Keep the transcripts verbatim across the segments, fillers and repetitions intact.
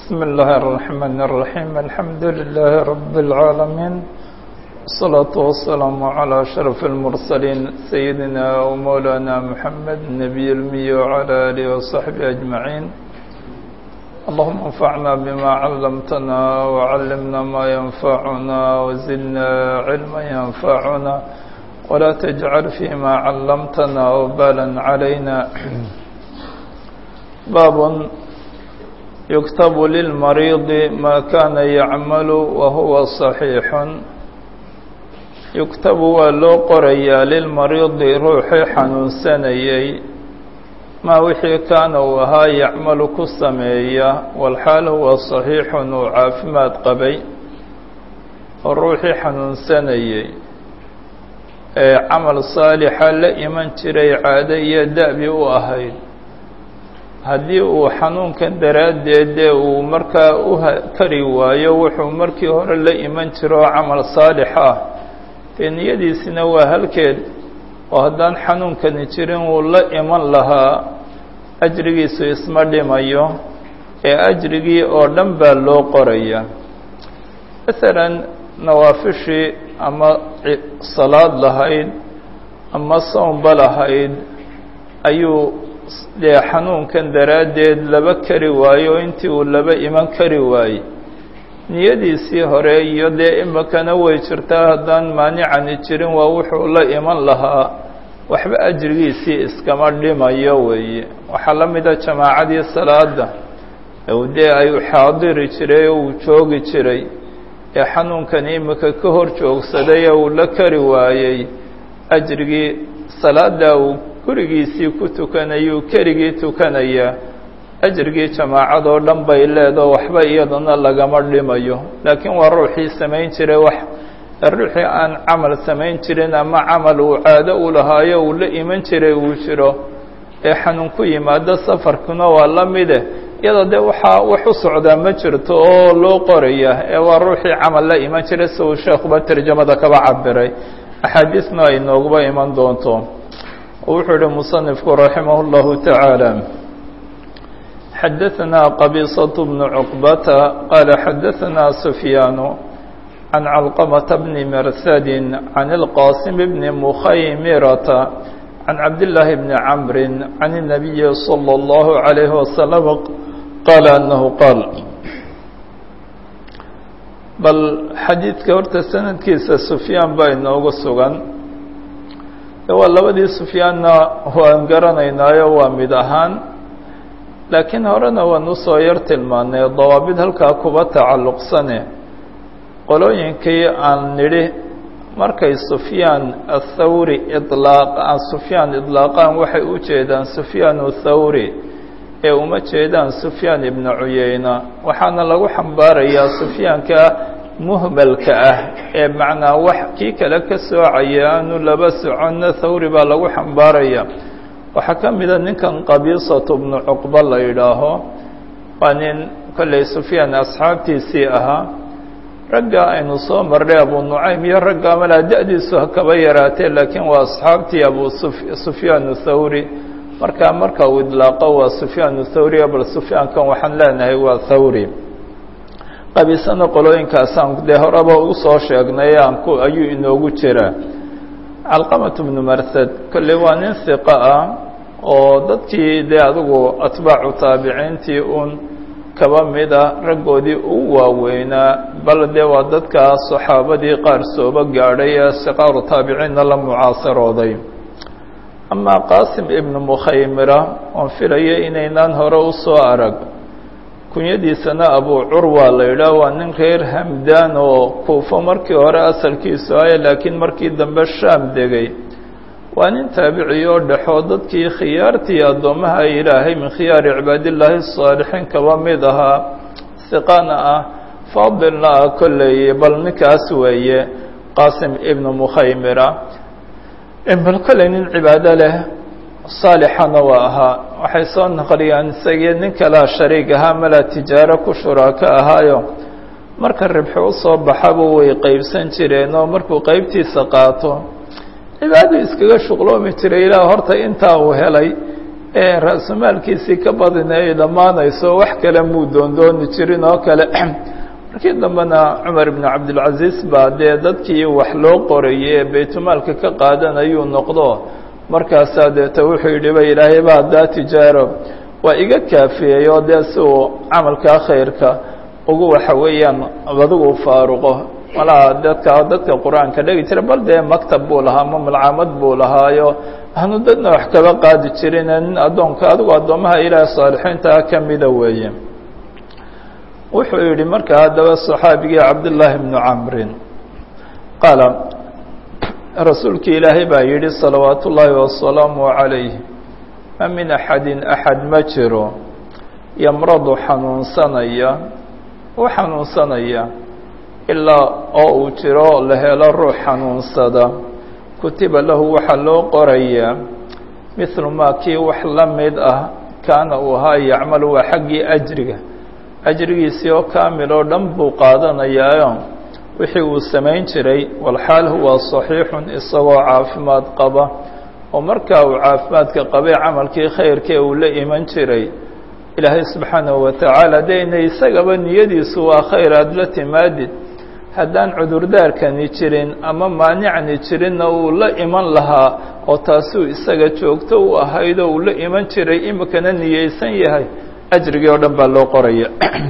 بسم الله الرحمن الرحيم الحمد لله رب العالمين والصلاة والسلام على أشرف المرسلين سيدنا ومولانا محمد النبي الأمي وعلى آله وصحبه أجمعين. اللهم انفعنا بما علمتنا وعلمنا ما ينفعنا وزدنا علما ينفعنا ولا تجعل فيما علمتنا وبالا علينا. باب يكتب للمريض ما كان يعمل وهو صحيح. يكتب ولو قريا للمريض روحي حنونسانيي ما وحي كان وها يعمل كسمية والحال هو صحيح وعافمات قبي الروحي حنونسانيي عمل صالح لإيمان تري عادية دأبي وأهيد haddii uu xanuunkan daraaddeed uu markaa u kari waayo wuxuu markii hore la iman jiro camal saalix ah ee niyadiisina waa halkeed oo haddaan xanuunkani jirin uu la iman lahaa ajrigiisu isma dhimayo ee ajrigii oo dhan baa loo qoraya. masalan nawaafishii ama salaad lahayd ama soomba lahayd ayuu dee xanuunkan daraaddeed laba kari waayo intii uu laba iman kari waayey niyadiisii hore iyo dee imikana way jirtaa haddaan maanicani jirin waa wuxuu la iman lahaa waxba ajrigiisii iskama dhimayo weeye. waxaa la mida jamaacadii salaada dee ay xaadiri jiray oo uu joogi jiray ee xanuunkani imika ka hor joogsaday ee uu la kari waayey ajrigii salaada uu gurigiisii ku tukanayuu keligii tukanaya ajrigii jamaacadoo dhan bay leedaho waxba iyadana lagama dhimayo. laakiin waa ruuxii samayn jiray wax ruuxii aan camal samayn jirin ama camal uu caado u lahaayo uu la iman jiray uu jiro ee xanuun ku yimaado safarkuna waa la mide iyadoo dee waxaa wax u socdaa ma jirto oo loo qoraya ee waa ruuxii camal la iman jiray si uu sheekuba tarjamada kaba cabiray axaadiisna ay nooguba iman doonto. wuxuu ihi musanifku raximah اllahu taعaalى xadaثna qabiisaة bn cuqbata qaala xadaثna sufyaanu can calqamata bni marsadi can اlqasim bni mukhaymirata can cabdillaahi bni camri can الnabiyi salى اllahu عalayhi wasalam qaala anahu qaal. bal xadiidka horta sanadkiisa sufyaan baa inoogu sugan. waa labadii sufyaanna waan garanaynaayo waa mid ahaan laakiin horena waan usoo yar tilmaanay dawaabid halkaa kuba tacalluqsane qolooyinkii aan nidhi markay sufyaan athawri ilaaqaan sufyaan idlaaqaan waxay u jeedaan sufyaan athawri ee uma jeedaan sufyaan ibnu cuyeyna waxaana lagu xambaarayaa sufyaanka muhmalka ah ee macnaa wax kii kale ka soocaya aanu laba soconna thawri baa lagu xambaaraya. waxaa ka mida ninkan qabiisatu bnu cuqba la yidhaaho waa nin kolley sufyaan asxaabtiisii ahaa ragga aynu soo marnay abu nucaym iyo ragga malaa da-diisu hakaba yaraatee laakiin waa asxaabtii abu sufyaan thawri markaa marka uu idlaaqo waa sufyaan thawri bal sufyaankan waxaan leenahay waa thawri. qabiisana qolooyinkaasaan dee horeba ugu soo sheegnay aanku ayuu inoogu jiraa. calqamatu bnu marsad kolley waa nin hiqa ah oo dadkii dee adigu atbaacu taabiciintii uun kaba mida raggoodii ugu waaweynaa bal dee waa dadkaa saxaabadii qaar sooba gaadhay ee siqaaru taabiciinna la mucaasarooday. amaa qaasim ibnu mukhaymira oon filaya inaynaan hore u soo arag kunyadiisana abu curwa la yidhaah waa nin reer hamdaan oo kuufo markii hore asalkiisu ahay laakiin markii dambe shaam degay. waa nin taabici oo dhexoo dadkii khiyaartii addoommaha ilaahay min khiyaari cibaadillaahi saalixiin kaba mid ahaa hiqana ah faadilna ah kolley bal ninkaas weeye qaasim ibnu mukhaymira bal kolley nin cibaado leh saalixana waa ahaa. waxay soo naqliyaan isagii nin kalaa shariig ahaa malaa tijaaro ku shuraaka ahaayo marka ribxi u soo baxaba way qeybsan jireen oo markuu qeybtiisa qaato cibaadadu iskaga shuqloomi jiray ilaa horta intaa uu helay ee ra-sumaalkiisii ka badina ay dhammaanayso wax kale muu doondooni jirin oo kale markii dambena cumar ibnu cabdilcaziis baa dee dadkii wax loo qorayay ee baytulmaalka ka qaadanayuu noqdo markaasaa deeta wuxuu yidhi ba ilaahay baa haddaa tijaaro waa iga kaafiyey oo dee si uu camalkaa khayrka ugu waxa weeyaan adigu faaruqo malaha dadka dadka qur-aanka dhegi jira bal dee maktab buu lahaa ama malcaamad buu lahaayo aanu dadna wax kaba qaadi jirin nin addoonka adigu addoomaha ilaahay saalixiintaa ka mida weeye wuxuu yidhi markaa haddaba saxaabigii cabdullaahi bnu camrin qaala rasuulkii ilaahay baa yidhi salawaatu ullaahi wasalaamu calayh ma min axadin axad ma jiro yamradu xanuunsanaya u xanuunsanaya ilaa oo uu jiro la helo ruux xanuunsada kutiba lahu waxaa loo qorayaa mithlu maa kii wax la mid ah kaana uu ahaa yacmalu waa xaggii ajriga ajrigiisii oo kaamil oo dhan buu qaadanayaayo wixii uu samayn jiray walxaal huwa saxiixun isagoo caafimaad qaba oo markaa uu caafimaadka qabay camalkii khayrkee uu la iman jiray ilaahay subxaanahu watacaala dee inay isagaba niyadiisu waa khayr aada la timaadid haddaan cudurdaarkani jirin ama maanicni jirinna uu la iman lahaa oo taasuu isaga joogto u ahayd oo uu la iman jiray imikana niyeysan yahay ajrigii oo dhan baa loo qoraya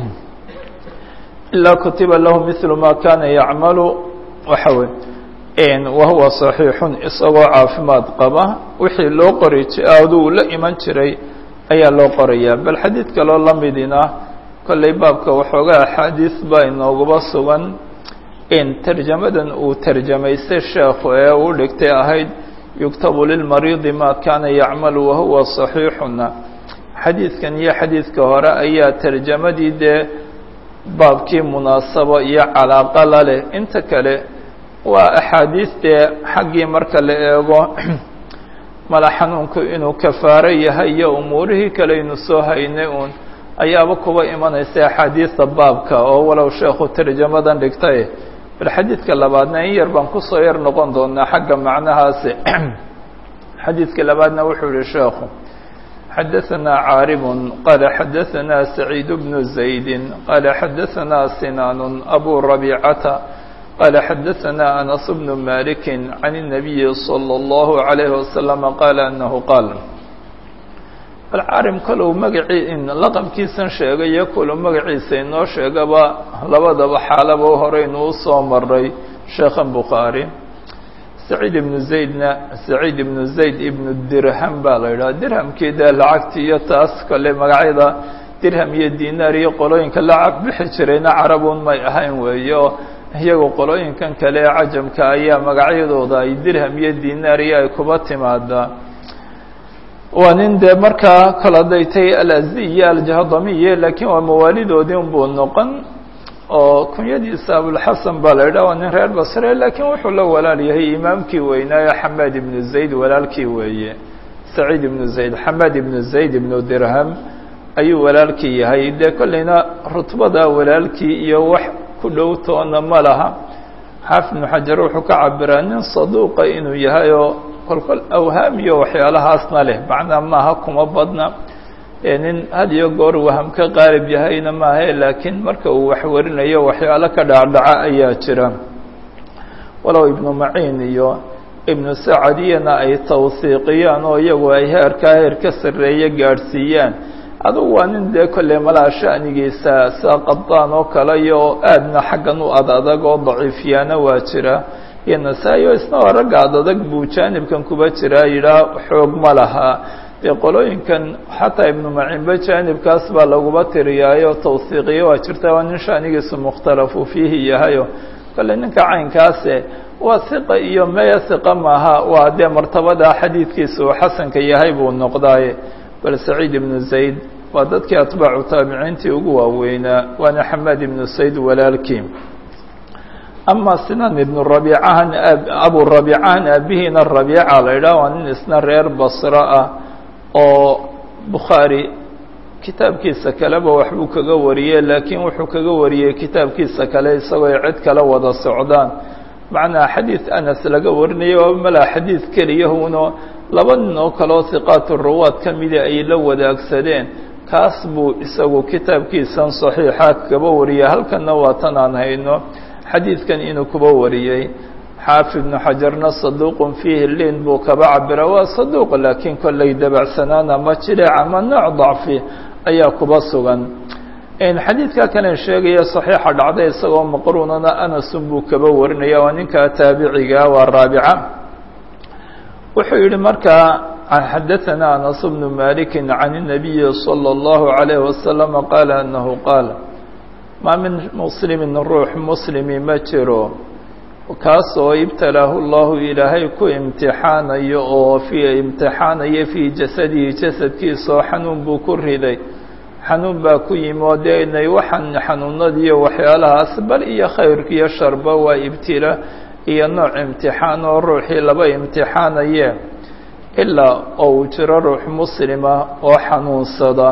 ilaa kutiba lahu mithlu maa kaana yacmalu waxa wey wahuwa saxiixun isagoo caafimaad qaba wixii loo qori aduu la iman jiray ayaa loo qorayaa bal xadiid kaloo la midina kollay baabka waxoogaa axaadiis baa inooguba sugan in tarjamadan uu tarjamaystay sheekhu ee uu dhigtay ahayd yuktabu lilmariidi maa kaana yacmalu wahuwa saxiixuna xadiidkan iyo xadiidka hore ayaa tarjamadii dee baabkii munaasabo iyo calaaqa la leh inta kale waa axaadiistee xaggii marka la eego mala xanuunku inuu kafaaro yahay iyo umuurihii kale aynu soo haynay uun ayaaba kuba imanaysa axaadiista baabka oo walow sheekhu tarjamadan dhigtay bal xadiidka labaadna in yar baan kusoo yar noqon doonaa xagga macnahaasi xadiidka labaadna wuxuu yihi sheekhu xadaثna caarib qaala xadaثna saciid bnu زaydi qaala xadaثna sinaan abu rabicata qaala xadaثna anas bnu maliki can الnabiyi salى اllahu عalayhi wasalam qaala anahu qaal alcaarim kalow magacii in laqabkiisan sheegayo kalow magaciisa inoo sheegaba labadaba xaalaba horeynu usoo maray sheekhan bukhaari saciid ibnu zaydna saciid ibnu zayd ibnu dirham baa la yidhaha dirhamkii dee lacagti iyo taas kale magacyada dirham iyo dinaar iyo qolooyinka lacag bixi jirayna carabun may ahayn weeyo iyagu qolooyinkan kale ee cajamka ayaa magacyadooda ay dirham iyo dinaar iyo ay kuba timaadaa waa nin dee markaa kala daytay alazi iyo aljahdamiye laakiin waa mawaalidoodii unbuu noqon oo kunyadiisa abulxasan baa la yidhaha waa nin reer basre laakiin wuxuu la walaal yahay imaamkii weynaayo xamaad ibnu zayd walaalkii weeye saciid ibnu zayd xamaad ibnu zayd ibnu dirham ayuu walaalkii yahay dee kolleyna rutbada walaalkii iyo wax ku dhow toona ma laha xaafid ibnu xajar wuxuu ka cabiraa nin saduuqa inuu yahay oo kolkol awhaam iyo waxyaalahaasna leh macnaa maaha kuma badna nin had iyo goor waham ka qaalib yahayna maahe laakiin marka uu wax warinayo waxyaalo ka dhacdhaca ayaa jira walow ibnu maciin iyo ibnu sacadiyana ay tawhiiqiyaan oo iyagu ay heerkaa heer ka sarreeye gaadhsiiyaan adugu waa nin dee kolley malaa sha'nigiisa sida qadaan oo kale iyo aadna xaggan u ad adag oo daciifiyaana waa jira iyo nasaa-i oo isna oo ragga ad adag buu jaanibkan kuba jiraa yidhaah xoog ma laha dee qolooyinkan xataa ibnu maciinba jaanibkaas baa laguba tiriyaayo tawhiiqiyo waa jirta waa nin shanigiisu mukhtalafu fiihi yahayo kale ninka caynkaase waa hiqa iyo maya hiqa maaha waa dee martabada xadiidkiisa uu xasanka yahay buu noqdaaye bal saciid ibnu zayd waa dadkii atbaacu taabiciintii ugu waaweynaa waana xamaad ibnu sayd walaalkii ama sinan ibnu rabiicahan abu rabiicahan aabihiina rabiica la yidhaha waa nin isna reer basra ah oo bukhaari kitaabkiisa kaleba waxbuu kaga wariyey laakiin wuxuu kaga wariyey kitaabkiisa kale isagoo ay cid kala wada socdaan macnaa xadiid anas laga warinayay waa malaa xadiid keliyahuno laba nin oo kaleo hiqaatu ruwaad ka mida ay la wadaagsadeen kaas buu isagu kitaabkiisan saxiixa kaba wariyay halkanna waa tan aan hayno xadiidkan inuu kuba wariyey xaafid ibnu xajarna saduuqun fiihi liin buu kaba cabira waa saduuq laakiin kollay dabacsanaana ma jire ama nooc dacfi ayaa kuba sugan xadiidka kalen sheegaya saxiixa dhacday isagoo maqruunana anasun buu kaba warinaya waa ninkaa taabiciga waa raabica wuxuu yihi markaa xadaثana anas bnu maliki can الnabiyi salى اllahu عalayه wasalam qaala anahu qaal maa min muslimin ruux muslimi ma jiro kaasoo ibtalaahu llahu ilaahay ku imtixaanayo oo fii imtixaanayo fii jasadihi jasadkiisaoo xanuun buu ku riday xanuun baa ku yimi oo dee inay waxaan xanuunadiiyo waxyaalahaas bal iyo khayrka iyo sharba waa ibtila iyo nooc imtixaan oo ruuxii laba imtixaanaye ilaa oo uu jiro ruux muslima oo xanuunsada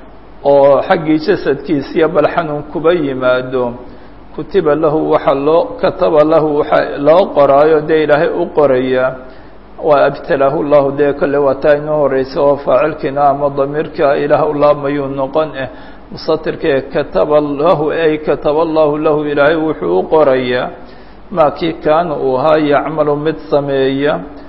oo xaggii jasadkiisiya bal xanuun kuba yimaado kutiba lahu waxa loo kataba lahu waxa loo qoraayo dee ilaahay u qoraya waa abtalahu llahu dee kolle waa taa inoo horeysa oo faacilkiina ama damiirka ilaah u laamayuu noqon eh musatirkee kataba lahu ay kataba allahu lahu ilaahay wuxuu u qorayaa maa kii kaana uu ahaa yacmalu mid sameeya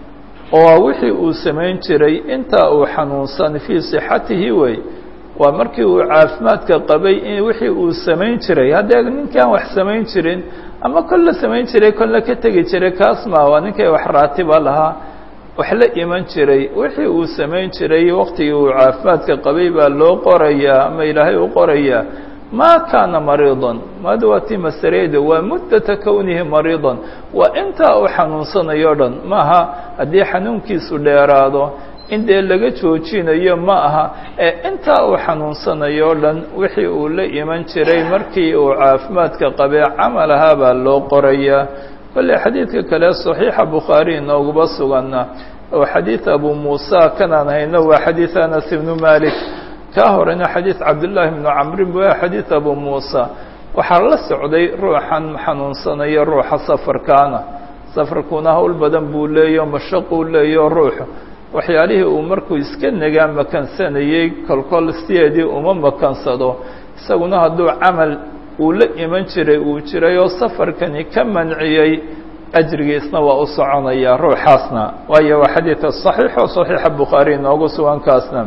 oo wixii uu samayn jiray intaa uu xanuunsan fii sixatihi wey waa markii uu caafimaadka qabay in wixii uu samayn jiray haddee ninkaan wax samayn jirin ama kolle samayn jiray kolle ka tegi jiray kaas maa waa ninkay wax raatiba lahaa wax la iman jiray wixii uu samayn jiray waqtigii uu caafimaadka qabay baa loo qorayaa ama ilaahay u qorayaa maa kaana mariidan maada waa tii masareeda waa muddata kownihi mariidan waa intaa uu xanuunsanayo o dhan maaha haddii xanuunkiisu dheeraado in dee laga joojinayo ma aha ee intaa uu xanuunsanayo o dhan wixii uu la iman jiray markii uu caafimaadka qabay camal ahaa baa loo qorayaa kolley xadiidka kale saxiixa bukhaari inooguba suganna oo xadiid abu muusa kanaan hayno waa xadiid anas ibnu malik kaa horena xadiid cabdullaahi ibnu camrin waa xadiid abu muusa waxaa la socday ruuxan xanuunsanaya ruuxa safarkaana safarkuna hawl badan buu leeyo mashaquu leeyo ruuxu waxyaalihii uu markuu iska nagaa makansanayey kolkol sideedii uma makansado isaguna hadduu camal uu la iman jiray uu jiray oo safarkani ka manciyey ajrigiisna waa u soconaya ruuxaasna waayo waa xadiidka صaxiix oo صaxiixa bukhaari inoogu sugan kaasna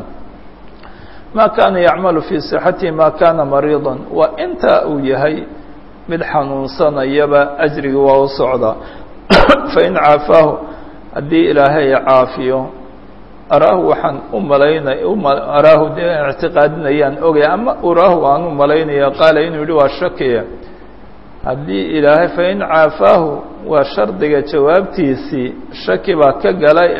ma kaana yacmalu fii صixatihi ma kaana mariida waa intaa uu yahay mid xanuunsanayaba ajrigi waa u socdaa fain caafaahu haddii ilaahay caafiyo araahu waxaan u malaynay araahu dee ictiqaadinayaan ogay ama uraahu aan u malaynaya qaala inuu yihi waa shakiya haddii ilaahay fain caafaahu waa shardiga jawaabtiisii shaki baa ka galay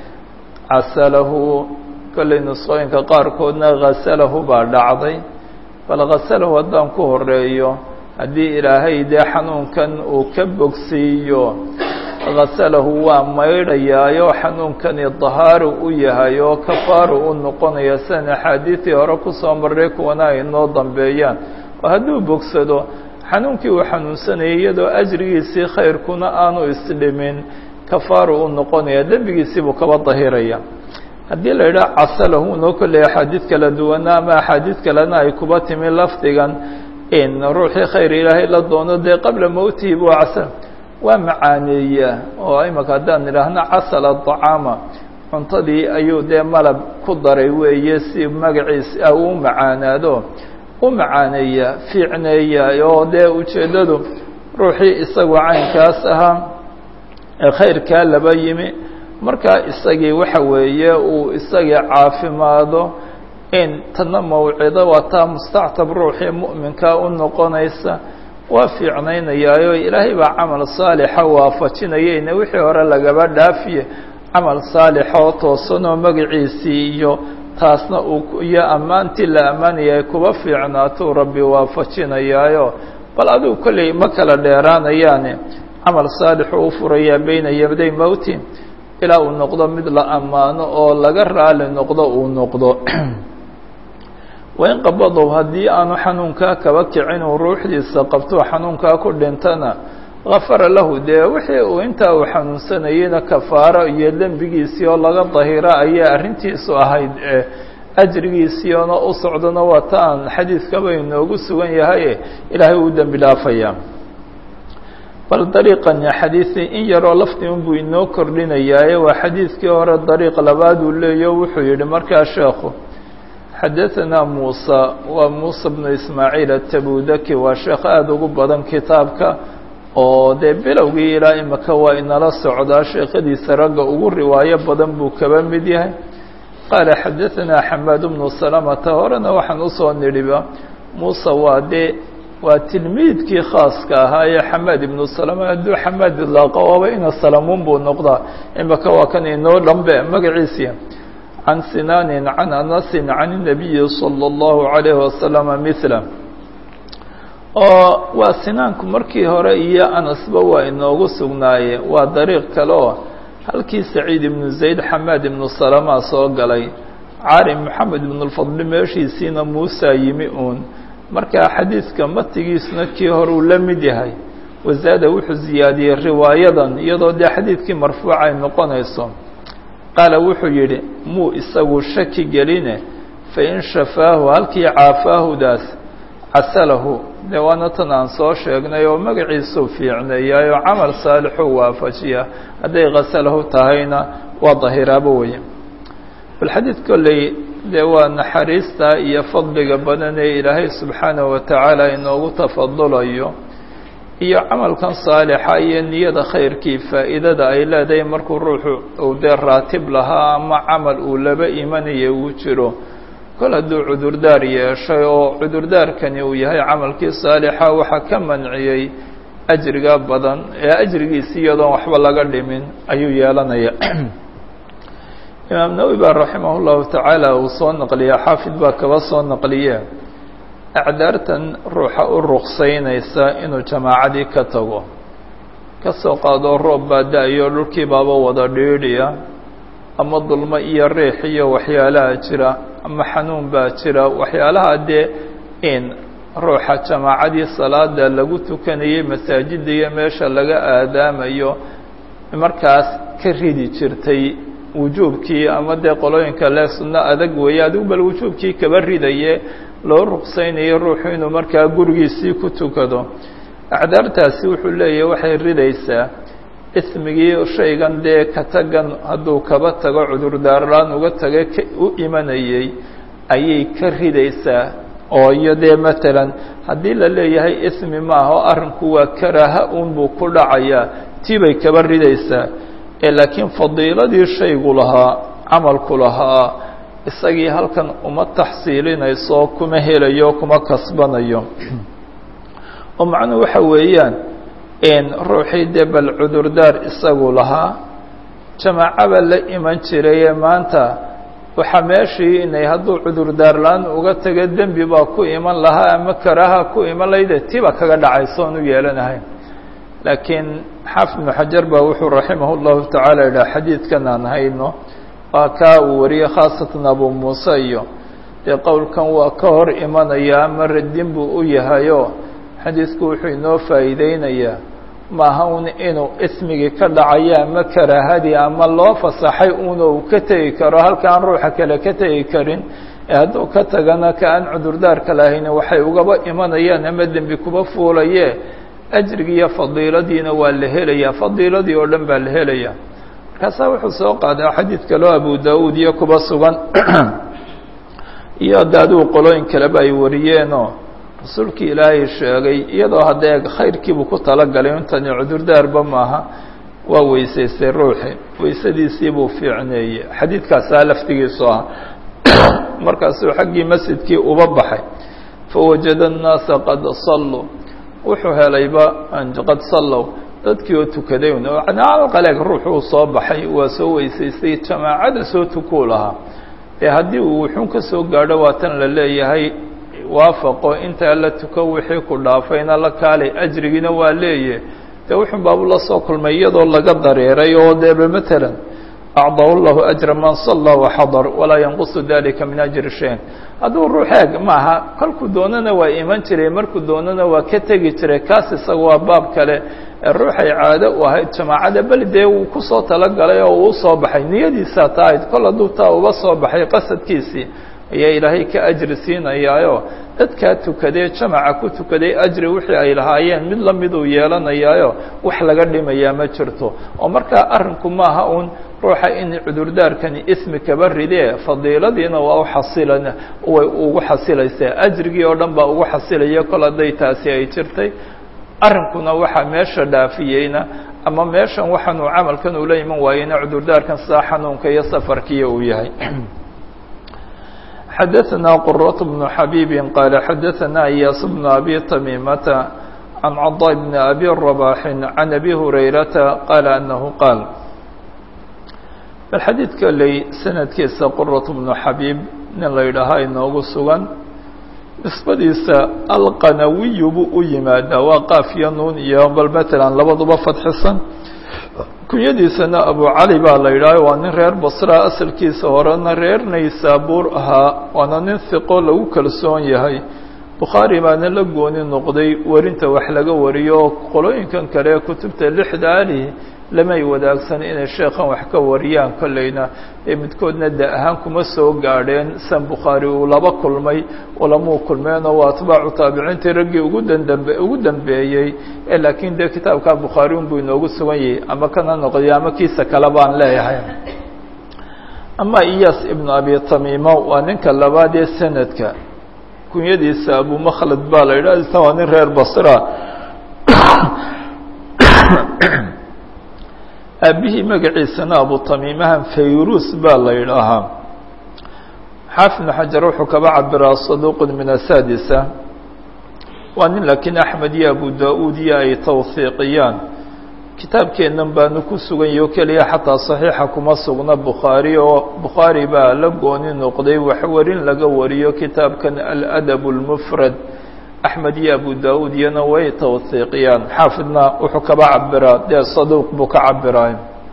casalahu kollay nusqooyinka qaarkoodna ghasalahu baa dhacday bal ghasalahu haddaan ku horeeyo haddii ilaahay dee xanuunkan uu ka bogsiiyo ghasalahu waa maydhayaayo xanuunkani dahaaru u yahay oo kafaaru u noqonaya sidan axaadiidii hore kusoo marray kuwana ay noo dambeeyaan oo hadduu bogsado xanuunkii uu xanuunsanayay iyadoo ajrigiisii khayrkuna aanu isdhimin kafaaru u noqonaya dembigiisii buu kaba dahiraya haddii la yidhaha casalahu noo kolley axaadiid kala duwana ama axaadiid kalena ay kuba timi lafdigan in ruuxii khayr ilaahay la doono dee qabla mowtihi buu casal waa macaaneeya oo imaka haddaan idhaahno casala aطacaama cuntadii ayuu dee malab ku daray weeye si magaciis ah uu macaanaado u macaaneeya fiicneeya oo dee ujeeddadu ruuxii isagu caynkaas ahaa ee khayrkaa laba yimi markaa isagii waxa weeye uu isagii caafimaado in tana mawcido waa taa mustactab ruuxii mu'minkaa u noqonaysa waa fiicnaynayaayo ilaahay baa camal saalixa waafajinayayna wixii hore lagaba dhaafiye camal saalixoo toosanoo magaciisii iyo taasna uu iyo ammaantii la ammaanaya ay kuba fiicnaatuu rabbi waafajinayaayo bal adigu kolley ma kala dheeraanayaane camal saalixu u furayaa beyna yabday mowti ilaa uu noqdo mid la ammaano oo laga raali noqdo uu noqdo wain qabadow haddii aanu xanuunkaa kaba kicin uu ruuxdiisa qabtuu xanuunkaa ku dhintana gafara lahu dee wixii uu intaa uu xanuunsanayeyna kafaaro iyo dembigiisii oo laga dahiro ayaa arrintiisu ahayd ajrigiisiiona u socdona waa ta aan xadiidkaba inoogu sugan yahay ilaahay uu dembi dhaafaya. bal dariiqan xadiisi in yaroo lafti unbuu inoo kordhinayaaye waa xadiidkii hore dariiq labaad uu leeyo wuxuu yihi markaa sheekhu xadaثanaa muusa waa muusa bnu ismaaciil atabudaki waa sheekh aada ugu badan kitaabka oo dee bilowgii ilaa imaka waa inala socdaa sheekhadiisa ragga ugu riwaayo badan buu kaba mid yahay. qaala xadaثanaa xamaad bnu salamata horena waxaan usoo nidhiba muusa waa dee waa tilmiidkii khaaska ahaa ee xamaad ibnu salama hadduu xamaad idlaaqo waaba ina salamuun buu noqdaa imaka waa kan inoo dhambe magaciisii can sinaanin can anasin can الnabiyi salى اllahu عalayhi wasalama mila oo waa sinaanku markii hore iyo anasba waa inoogu sugnaaye waa dariiq kale oo halkii saciid ibnu zayd xamaad ibnu salama soo galay cari moxamed ibn اlfadli meeshiisiina muusa yimi uun markaa xadiidka matigiisna kii hore uu la mid yahay wazaada wuxuu ziyaadiyey riwaayadan iyadoo dee xadiidkii marfuuca ay noqonayso qaala wuxuu yidhi muu isagu shaki geline fain shafaahu halkii caafaahudaas casalahu dee waana tan aan soo sheegnay oo magaciisuu fiicneeyaay oo camal saalixuu waafajiya hadday kasalahu tahayna waa dahiraaba weye. bal xadiid kolley dee waa naxariista iyo fadliga badan ee ilaahay subxaanahu watacaala inoogu tafadulayo iyo camalkan saalixa iyo niyada khayrkii faa'iidada ay leedahay markuu ruuxu uu dee raatib lahaa ama camal uu laba imanaya uu jiro kol hadduu cudurdaar yeeshay oo cudurdaarkani uu yahay camalkii saalixa waxaa ka manciyey ajriga badan ee ajrigiisi iyadoon waxba laga dhimin ayuu yeelanaya. imaam nawowi baa raximah llahu tacaala uu soo naqliya xaafid baa kaba soo naqliye acdaartan ruuxa u ruqsaynaysa inuu jamaacadii ka tago ka soo qaado roob baa da-yo dhulkii baaba wada dhiidhiya ama dulmo iyo riix iyo waxyaalaha jira ama xanuun baa jira waxyaalaha dee in ruuxa jamaacadii salaada lagu tukanayay masaajida iyo meesha laga aadaamayo markaas ka ridi jirtay wujuubkii ama dee qolooyinka le sunno adag weeye adigu bal wujuubkii kaba ridaye loo ruqsaynayo ruuxu inuu markaa gurigiisii ku tukado acdaartaasi wuxuu leeyahay waxay ridaysaa ismigii shaygan dee ka tagan hadduu kaba tago cudurdaarlaan uga taga u imanayey ayay ka ridaysaa oo iyo dee matalan haddii la leeyahay ismi maaha arrinku waa karaaha unbuu ku dhacayaa tii bay kaba ridaysaa ee laakiin fadiiladii shaygu lahaa camalku lahaa isagii halkan uma taxsiilinayso kuma helayo kuma kasbanayo oo macnuhu waxa weeyaan in ruuxii dee bal cudurdaar isagu lahaa jamaacaba la iman jirayee maanta waxaa meeshii inay hadduu cudurdaarlaan uga tago dembi baa ku iman lahaa ama karaaha ku iman layde tiba kaga dhacayso oon u yeelanahay. laakiin xaafid ibnu xajar baa wuxuu raximah llahu tacaala yidhaha xadiidkan aan hayno waa kaa uu wariyey khaasatan abu muuse iyo dee qowlkan waa ka hor imanaya ama radin buu u yahayo xadiidku wuxuu inoo faa'iideynayaa maaha un inuu ismigii ka dhacayo ama karaahadii ama loo fasaxay una uu ka tegi karo halkaan ruuxa kale ka tegi karin ee hadduu ka tagana ka aan cudurdaarka lahayn waxay ugaba imanayaan ama dembi kuba fuulaye ajrigii iyo fadiiladiina waa la helayaa fadiiladii oo dhan baa la helayaa. markaasaa wuxuu soo qaadaa xadiid kaloo abu da-uud iyo kuba sugan iyo hadda adigu qolooyin kaleba ay wariyeenoo rasuulkii ilaahay sheegay iyadoo haddee khayrkiibuu ku talagalay intani cudurdaarba maaha waa weysaystay ruuxi weysadiisii buu fiicneeyey xadiidkaasaa laftigiisu ah markaasuu xaggii masjidkii uba baxay fawajada الnaasa qad salluu wuxuu helayba qad sallow dadkii oo tukaday qaleeg ruuxuu soo baxay waa soo weysaystay jamaacada soo tukuu lahaa ee haddii uu wuxuun ka soo gaadho waa tan la leeyahay waafaqo intaa la tuko wixii ku dhaafayna la kaalay ajrigiina waa leeyahay dee wuxuun baabu la soo kulmay iyadoo laga dareeray oo deeba matalan acdahu llahu ajra man sala waxadar walaa yanqusu dalika min ajri shayin hadduu ruuxeeg maaha kolkuu doonana waa iman jiray markuu doonana waa ka tegi jiray kaas isaga waa baab kale ee ruuxay caado u ahayd jamaacada beli dee wuu kusoo talagalay oo uu usoo baxay niyadiisaa taa ahayd kol hadduu taa uba soo baxay qasadkiisii ayaa ilaahay ka ajri siinayaayo dadkaa tukadee jamaca ku tukaday ajri wixii ay lahaayeen mid la miduu yeelanayaayo wax laga dhimayaa ma jirto oo markaa arrinku maaha uun ruuxa in cudurdaarkani ismi kaba ridee fadiiladiina waa u xasilan way ugu xasilaysaa ajrigii oo dhan baa ugu xasilaya kol hadday taasi ay jirtay arrinkuna waxaa meesha dhaafiyeyna ama meeshan waxaanuu camalkan ula iman waayeyna cudurdaarkan sidaa xanuunka iyo safarkiiya uu yahay xadaثna qرة بن xabيب qال xadaثna إyاس بن أbي تميمة عن cضاء بن أbي رباح عن أbي هريرة qال أنه qاaل bal xadiidka ley sanadkiisa qرة بن xabيب nin la yidhaahaa inoogu sugan nisbadiisa alqanawiyu buu u yimaadaa waa qaaf iyo nuun iyo bal mثalا labaduba fadxisan kunyadiisana abu cali baa la yidhaaha waa nin reer basra asalkiisa horena reer naysaabuur ahaa waana nin hiqo lagu kalsoon yahay bukhaari baana la gooni noqday warinta wax laga wariyo qolooyinkan kale kutubta lixda ali lamay wadaagsan inay sheekhan wax ka wariyaan kolleyna ee midkoodna da ahaan kuma soo gaadheen san bukhaari uu laba kulmay oo lamuu kulmeenoo waa atbaacu taabiciintii raggii ugu dandambe ugu dambeeyey ee laakiin dee kitaabka bukhaari unbuu inoogu sugan yahay ama kana noqday ama kiisa kale baan leeyahay ama iyas ibnu abi tamiima waa ninka labaad ee sanadka kunyadiisa abu makhlad baa la yidhaha isna waa nin reer basra aabihii magaciisana abu tamiimahan fayrus baa la yidhaahaa xaafid ibnu xajar wuxuu kaba cabiraa saduuqun min asaadisa waa nin laakiin axmed iyo abu da-uud iyo ay tawhiiqiyaan kitaabkeennan baanu ku sugan yaho keliya xataa saxiixa kuma sugna bukhaari oo bukhaari baa la gooni noqday waxwarin laga wariyo kitaabkan aladab اlmufrad axmed iyo abu da-uud iyana way tawhiiqiyaan xaafidna wuxuu kaba cabiraa dee saduuq buu ka cabiraay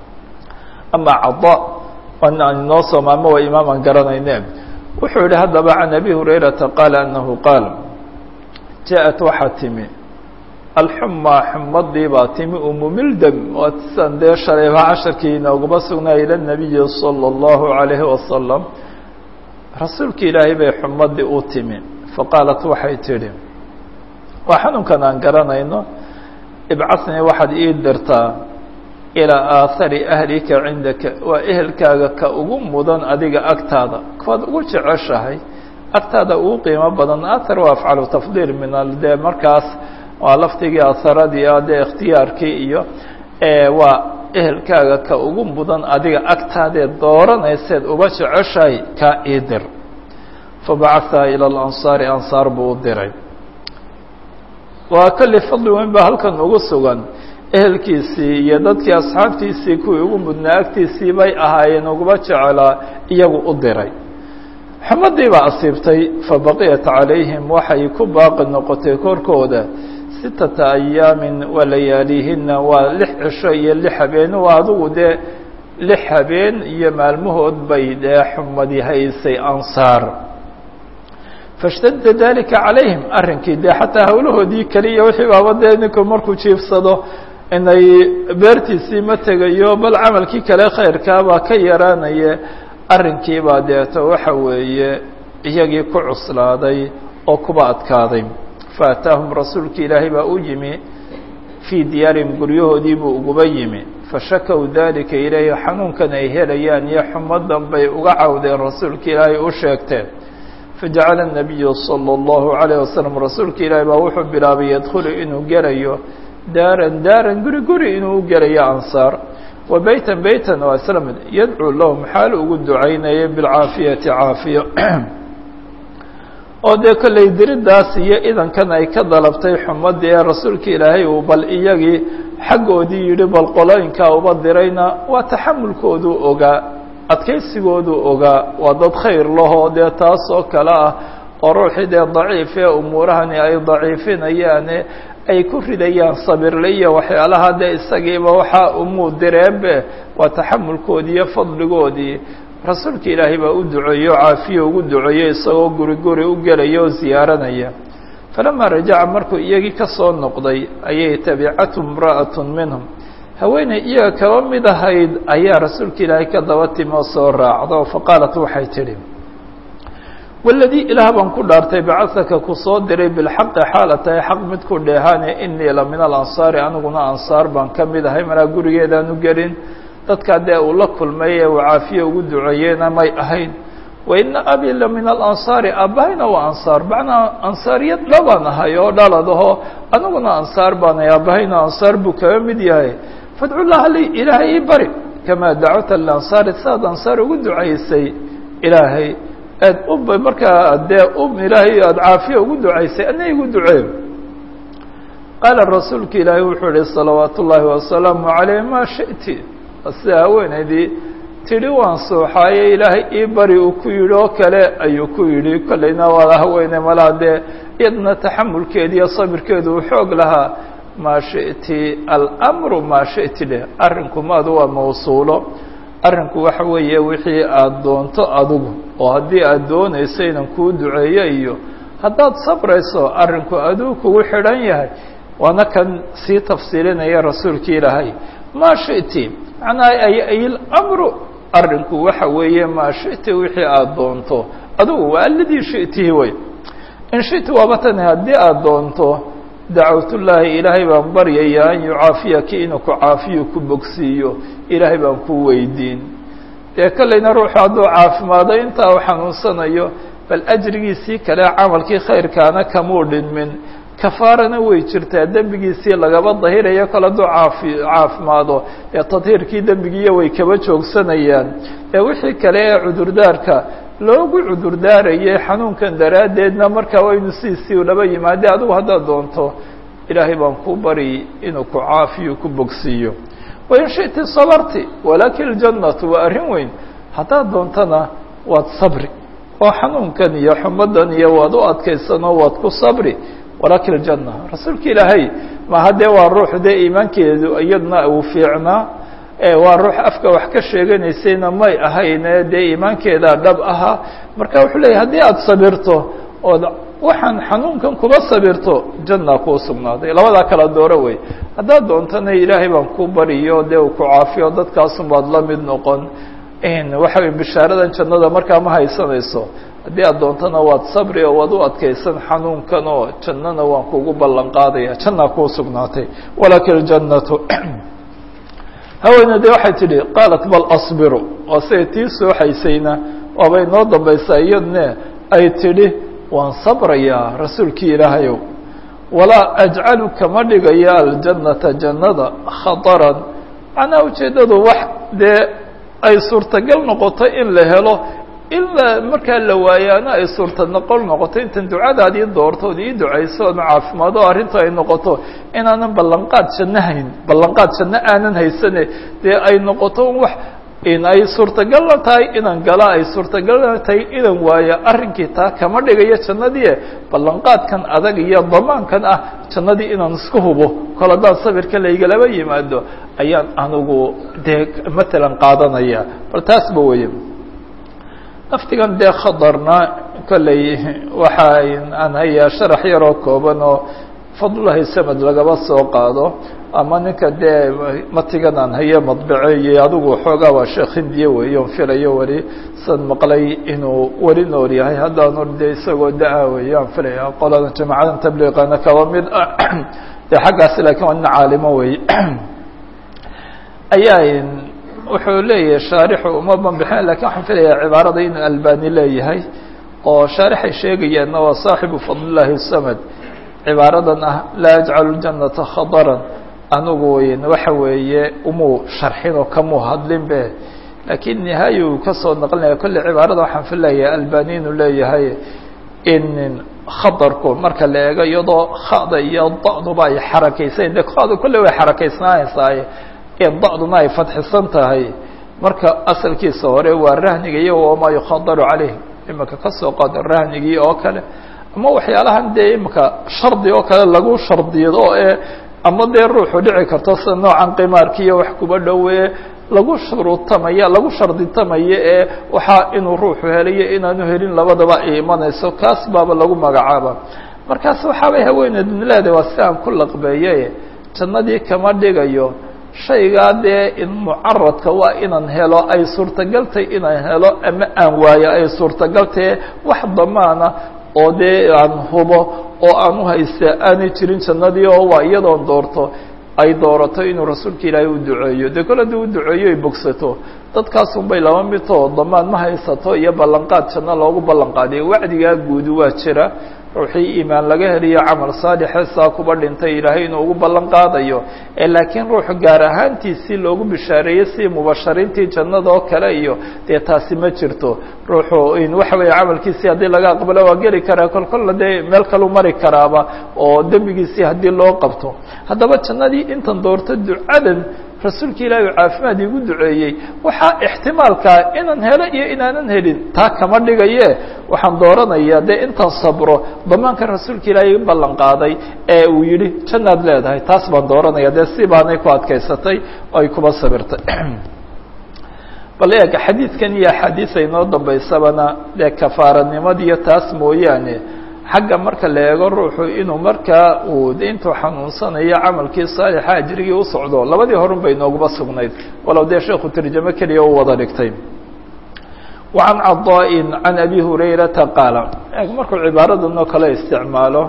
ama cada aan inoo soomaamo waa imaam aan garanayne wuxuu yihi haddaba can abi hurayrata qaala anahu qaal jaaءat waxaa timi alxumaa xumadii baa timi umumildam wasan dee shalayba casharkii inooguma sugnaa ila nabiyi salى اllahu عalayhi wasalam rasuulki ilaahay bay xumadii u timi faqaalat waxay tidhi waa xanuunkan aan garanayno ibcasnii waxaad ii dirtaa ilaa aahari ahlika cindaka waa ehelkaaga ka ugu mudan adiga agtaada kuwaad ugu jeceshahay agtaada ugu qiimo badan athar waa afcalu tafdiil min dee markaas waa laftigii aharadii ah dee ikhtiyaarkii iyo waa ehelkaaga ka ugu mudan adiga agtaadeed dooranayseed uba jeceshahay kaa ii dir fabacaثa ilى اlansaari ansaar buu u diray waa kali fadli weyn baa halkan ugu sugan ehelkiisii iyo dadkii asxaabtiisii kuwii ugu mudnaa agtiisii bay ahaayeen uguba jecelaa iyagu u diray xumadii baa asiibtay fabaqiyat calayhim waxay ku baaqi noqotay korkooda sitata ayaamin wa layaalihina waa lix cisho iyo lix habeen waa adigu dee lix habeen iyo maalmahood bay dee xumadi haysay ansaar fashtadda dalika calayhim arrinkii dee xataa hawlahoodii keliya wixii baaba dee ninku markuu jiifsado inay beertiisii ma tegayo bal camalkii kale khayrkaabaa ka yaraanaya arrinkii baa deeto waxa weeye iyagii ku cuslaaday oo kuba adkaaday faataahum rasuulki ilaahay baa u yimi fii diyaarihim guryahoodii buu uguba yimi fashakow dalika ilayhi xanuunkan ay helayaan iyo xumadan bay uga cawdeen rasuulka ilaahay u sheegteen fajacala الnabiyu salى اllahu عalayه wasalam rasuulka ilaahay baa wuxuu bilaabay yadkhulu inuu gelayo daaran daaran guri guri inuu u gelayo ansaar wa beytan beytan waa isla mid yadcuu lahum xaal ugu ducaynaya bilcaafiyati caafiyo oo dee kollay diridaas iyo idankan ay ka dalabtay xumadii ee rasuulka ilaahay uu bal iyagii xaggoodii yidhi bal qolooyinkaa uba dirayna waa taxamulkooduu ogaa adkaysigooduu ogaa waa dad khayr lahoo dee taas oo kale ah oo ruuxii dee daciif ee umuurahani ay daciifinayaane ay ku ridayaan sabirle iyo waxyaalaha dee isagiiba waxaa umuu direenbe waa taxamulkoodii iyo fadligoodii rasuulka ilaahay baa u duceeyo caafiye ugu duceeyo isagoo guri guri u gelaya oo ziyaaranaya falamaa rajaca markuu iyagii ka soo noqday ayay tabicatu imra'atun minhum haweeney iyaga kaba mid ahayd ayaa rasuulka ilaahay ka daba timi oo soo raacdo faqaalat waxay tidhi waladii ilaah baan ku dhaartay bacasaka ku soo diray bilxaqi xaala tahay xaq mid ku dheehaane inii la min alansaari aniguna ansaar baan ka mid ahay maraa gurigeedaan u gelin dadkaa dee uu la kulmay ee uu caafiye ugu duceeyeyna may ahayn wa ina abii la min alansaari aabbahayna waa ansaar macnaa ansaariyad dhabaan ahay oo dhaladaho aniguna ansaar baan ahay aabbahayna ansaar buu kaga mid yahay fadcu llaha li ilaahay ii bari kamaa dacwta lilansaari siaad ansaar ugu ducaysay ilaahay aad u markaa dee u ilaahay aada caafiye ugu ducaysay ana igu ducee qaala rasuulka ilaahay wuxuu yihi salawaat ullaahi wasalaamu caleyh maa shi'ti sida haweenaydii tidhi waan sooxaaye ilaahay ii bari uu ku yidhi oo kale ayuu ku yidhi kollayna waa haweeney malaa dee iyadna taxamulkeedi iyo sabirkeedu uu xoog lahaa maa shi'ti almru maa shi'ti dheh arrinku maadu waa mawsuulo arrinku waxa weeye wixii aada doonto adigu oo haddii aada doonayso inan kuu duceeyo iyo haddaad sabrayso arrinku aduu kugu xidhan yahay waana kan sii tafsiilinaya rasuulka ilaahay maa shi'ti macnaha ay lamru arrinku waxa weeye maa shi'ti wixii aada doonto adigu waa aladii shi'tihi wey in shi'ti waaba tani haddii aada doonto dacwatullaahi ilaahay baan baryayaa an yucaafiyaki inuu ku caafiyo ku bogsiiyo ilaahay baan ku weydiin dee kollayna ruuxu hadduu caafimaado intaa u xanuunsanayo bal ajrigiisii kale camalkii khayrkaana kamuu dhinmin kafaarana way jirtaa dembigiisii lagaba dahirayo kale hadduu caafi caafimaado ee tadhiirkii dembigiiya way kaba joogsanayaan ee wixii kale ee cudurdaarka loogu cudurdaarayay xanuunkan daraaddeedna markaa waynu siisii laba yimaade adigu haddaad doonto ilaahay baan ku bari inuu ku caafiyo ku bogsiiyo wain shi'ti sabarti walaakin aljannatu waa arrin weyn haddaad doontana waad sabri oo xanuunkan iyo xumadan iyo waad u adkaysanoo waad ku sabri walaakin aljanna rasuulka ilaahay ma haddee waa ruux dee iimaankeedu iyadna uu fiicnaa waa ruux afka wax ka sheeganaysayna may ahayne dee iimaankeedaa dhab ahaa marka wuxuu leeyahy haddii aada sabirto ood waxaan xanuunkan kuba sabirto janna kuu sugnaaday labadaa kala dooro wey haddaad doontana ilaahay baan ku bariyo dee uu ku caafiyo dadkaasun baad la mid noqon waxa wey bishaaradan jannada markaa ma haysanayso haddii aad doontana waad sabri oo waad u adkaysan xanuunkan oo jannana waan kugu ballan qaadaya janna kuu sugnaatay walaakin aljannatu haweeneyde waxay tidhi qaalat bal asbiru oo siday tii sooxaysayna waabay noo dambaysaa iyadne ay tidhi waan sabrayaa rasuulkii ilaahayow walaa ajcalu kama dhigaya aljannata jannada khataran macnaha ujeeddadu wax dee ay suurtagal noqoto in la helo in la markaa la waayaana ay suurta noqon noqoto intan ducadaad ii doortood ii ducayso oona caafimaado o arrintu ay noqoto inaanan ballanqaad janno hayn ballanqaad janno aanan haysane dee ay noqoto wax in ay suurtagalna tahay inaan gala ay suurtagalna tahay inaan waayo arrinkii taa kama dhigayo jannadii ballanqaadkan adag iyo damaankan ah jannadii inaan isku hubo kol haddaan sabirka laygalaba yimaado ayaan anigu dee matalan qaadanaya bal taasba weeye laftigan dee khadarna kolley waxa aan hayaa sharax yaroo kooban oo fadlulahi samad lagaba soo qaado ama ninka dee matigan aan haye madbaceeyey adigu xoogaa waa sheekh hindiya weeye on filayo weli san maqlay inuu weli nool yahay haddaanu dee isagoo da-a weeye aan filaya qolada jamacadan tabliiqana kaba mid dee xaggaasi laakiin waa nin caalimo weeye ayaa wuxuu leeyahay shaarixu uma banbixin lakin waxaan filayaa cibaarada inuu albani leeyahay oo shaarixay sheegayaanna waa saaxibu fadlillahi samad cibaaradan ah laa ajcalu ljannata khadaran anigu weyn waxa weeye umuu sharxin oo kamuu hadlin be laakiin nihaaya uu kasoo naqlinaya kolle cibaarada waxaan filayaa albani inuu leeyahay in khadarku marka la eego iyadoo khada iyo da-duba ay xarakaysayn de khada kolle way xarakaysnaanaysaa da-duna ay fadxisan tahay marka asalkiisa hore waa rahniga iyo wamaa yukhadaru caleyh imaka kasoo qaado rahnigii oo kale ama waxyaalahan dee imika shardi oo kale lagu shardiyado ee ama dee ruuxu dhici karto sida noocan qimaarkiiyo wax kuba dhowee lagu shuruutamaya lagu sharditamayo ee waxaa inuu ruuxu helayo inaanu helin labadaba ay imanayso kaas baaba lagu magacaaba markaas waxaabay haweeneedun leedahay waa si aan ku laqbeeye jannadii kama dhigayo shaygaa dee in mucaradka waa inaan helo ay suurtagaltay inaan helo ama aan waayo ay suurtagaltae wax damaana oo dee aan hubo oo aan u haysta aanay jirin jannadii oo waa iyadoon doorto ay doorato inuu rasuulka ilaahay u duceeyo dee kol haddii u duceeyo ay bogsato dadkaasun bay laba midoo damaan ma haysato iyo ballanqaad janno loogu ballan qaadiyo wacdigaa guudi waa jira ruuxii iimaan laga heliyo camal saalixe saa kuba dhintay ilaahay inuu ugu ballan qaadayo ee laakiin ruuxu gaar ahaantiisii loogu bishaareeyey si mubashariintii jannada oo kale iyo dee taasi ma jirto ruuxu in waxa weeye camalkiisii haddii laga aqbalo waa geli karaa kol kolla dee meel kalu mari karaaba oo dembigiisii haddii loo qabto haddaba jannadii intan doorto ducadan rasuulka ilaahi u caafimaad igu duceeyey waxaa ixtimaalkaa inaan helo iyo inaanan helin taa kama dhigaye waxaan dooranayaa dee intaan sabro damaanka rasuulka ilaahay ballan qaaday ee uu yidhi jannaad leedahay taas baan dooranaya dee si baanay ku adkaysatay oo ay kuba sabirtay bal eega xadiidkan iyo axaadiis ay noo dambaysabana dee kafaaranimadiiyo taas mooyaane xagga marka la eego ruuxu inuu markaa uu intuu xanuunsanayo camalkii saalixa ajrigii u socdo labadii horun bay nooguba sugnayd walow dee sheekhu tarjamo keliya u wada dhigtay وعan caضاء عan abi hurayrata qaala markuu cibaaradanoo kale isticmaalo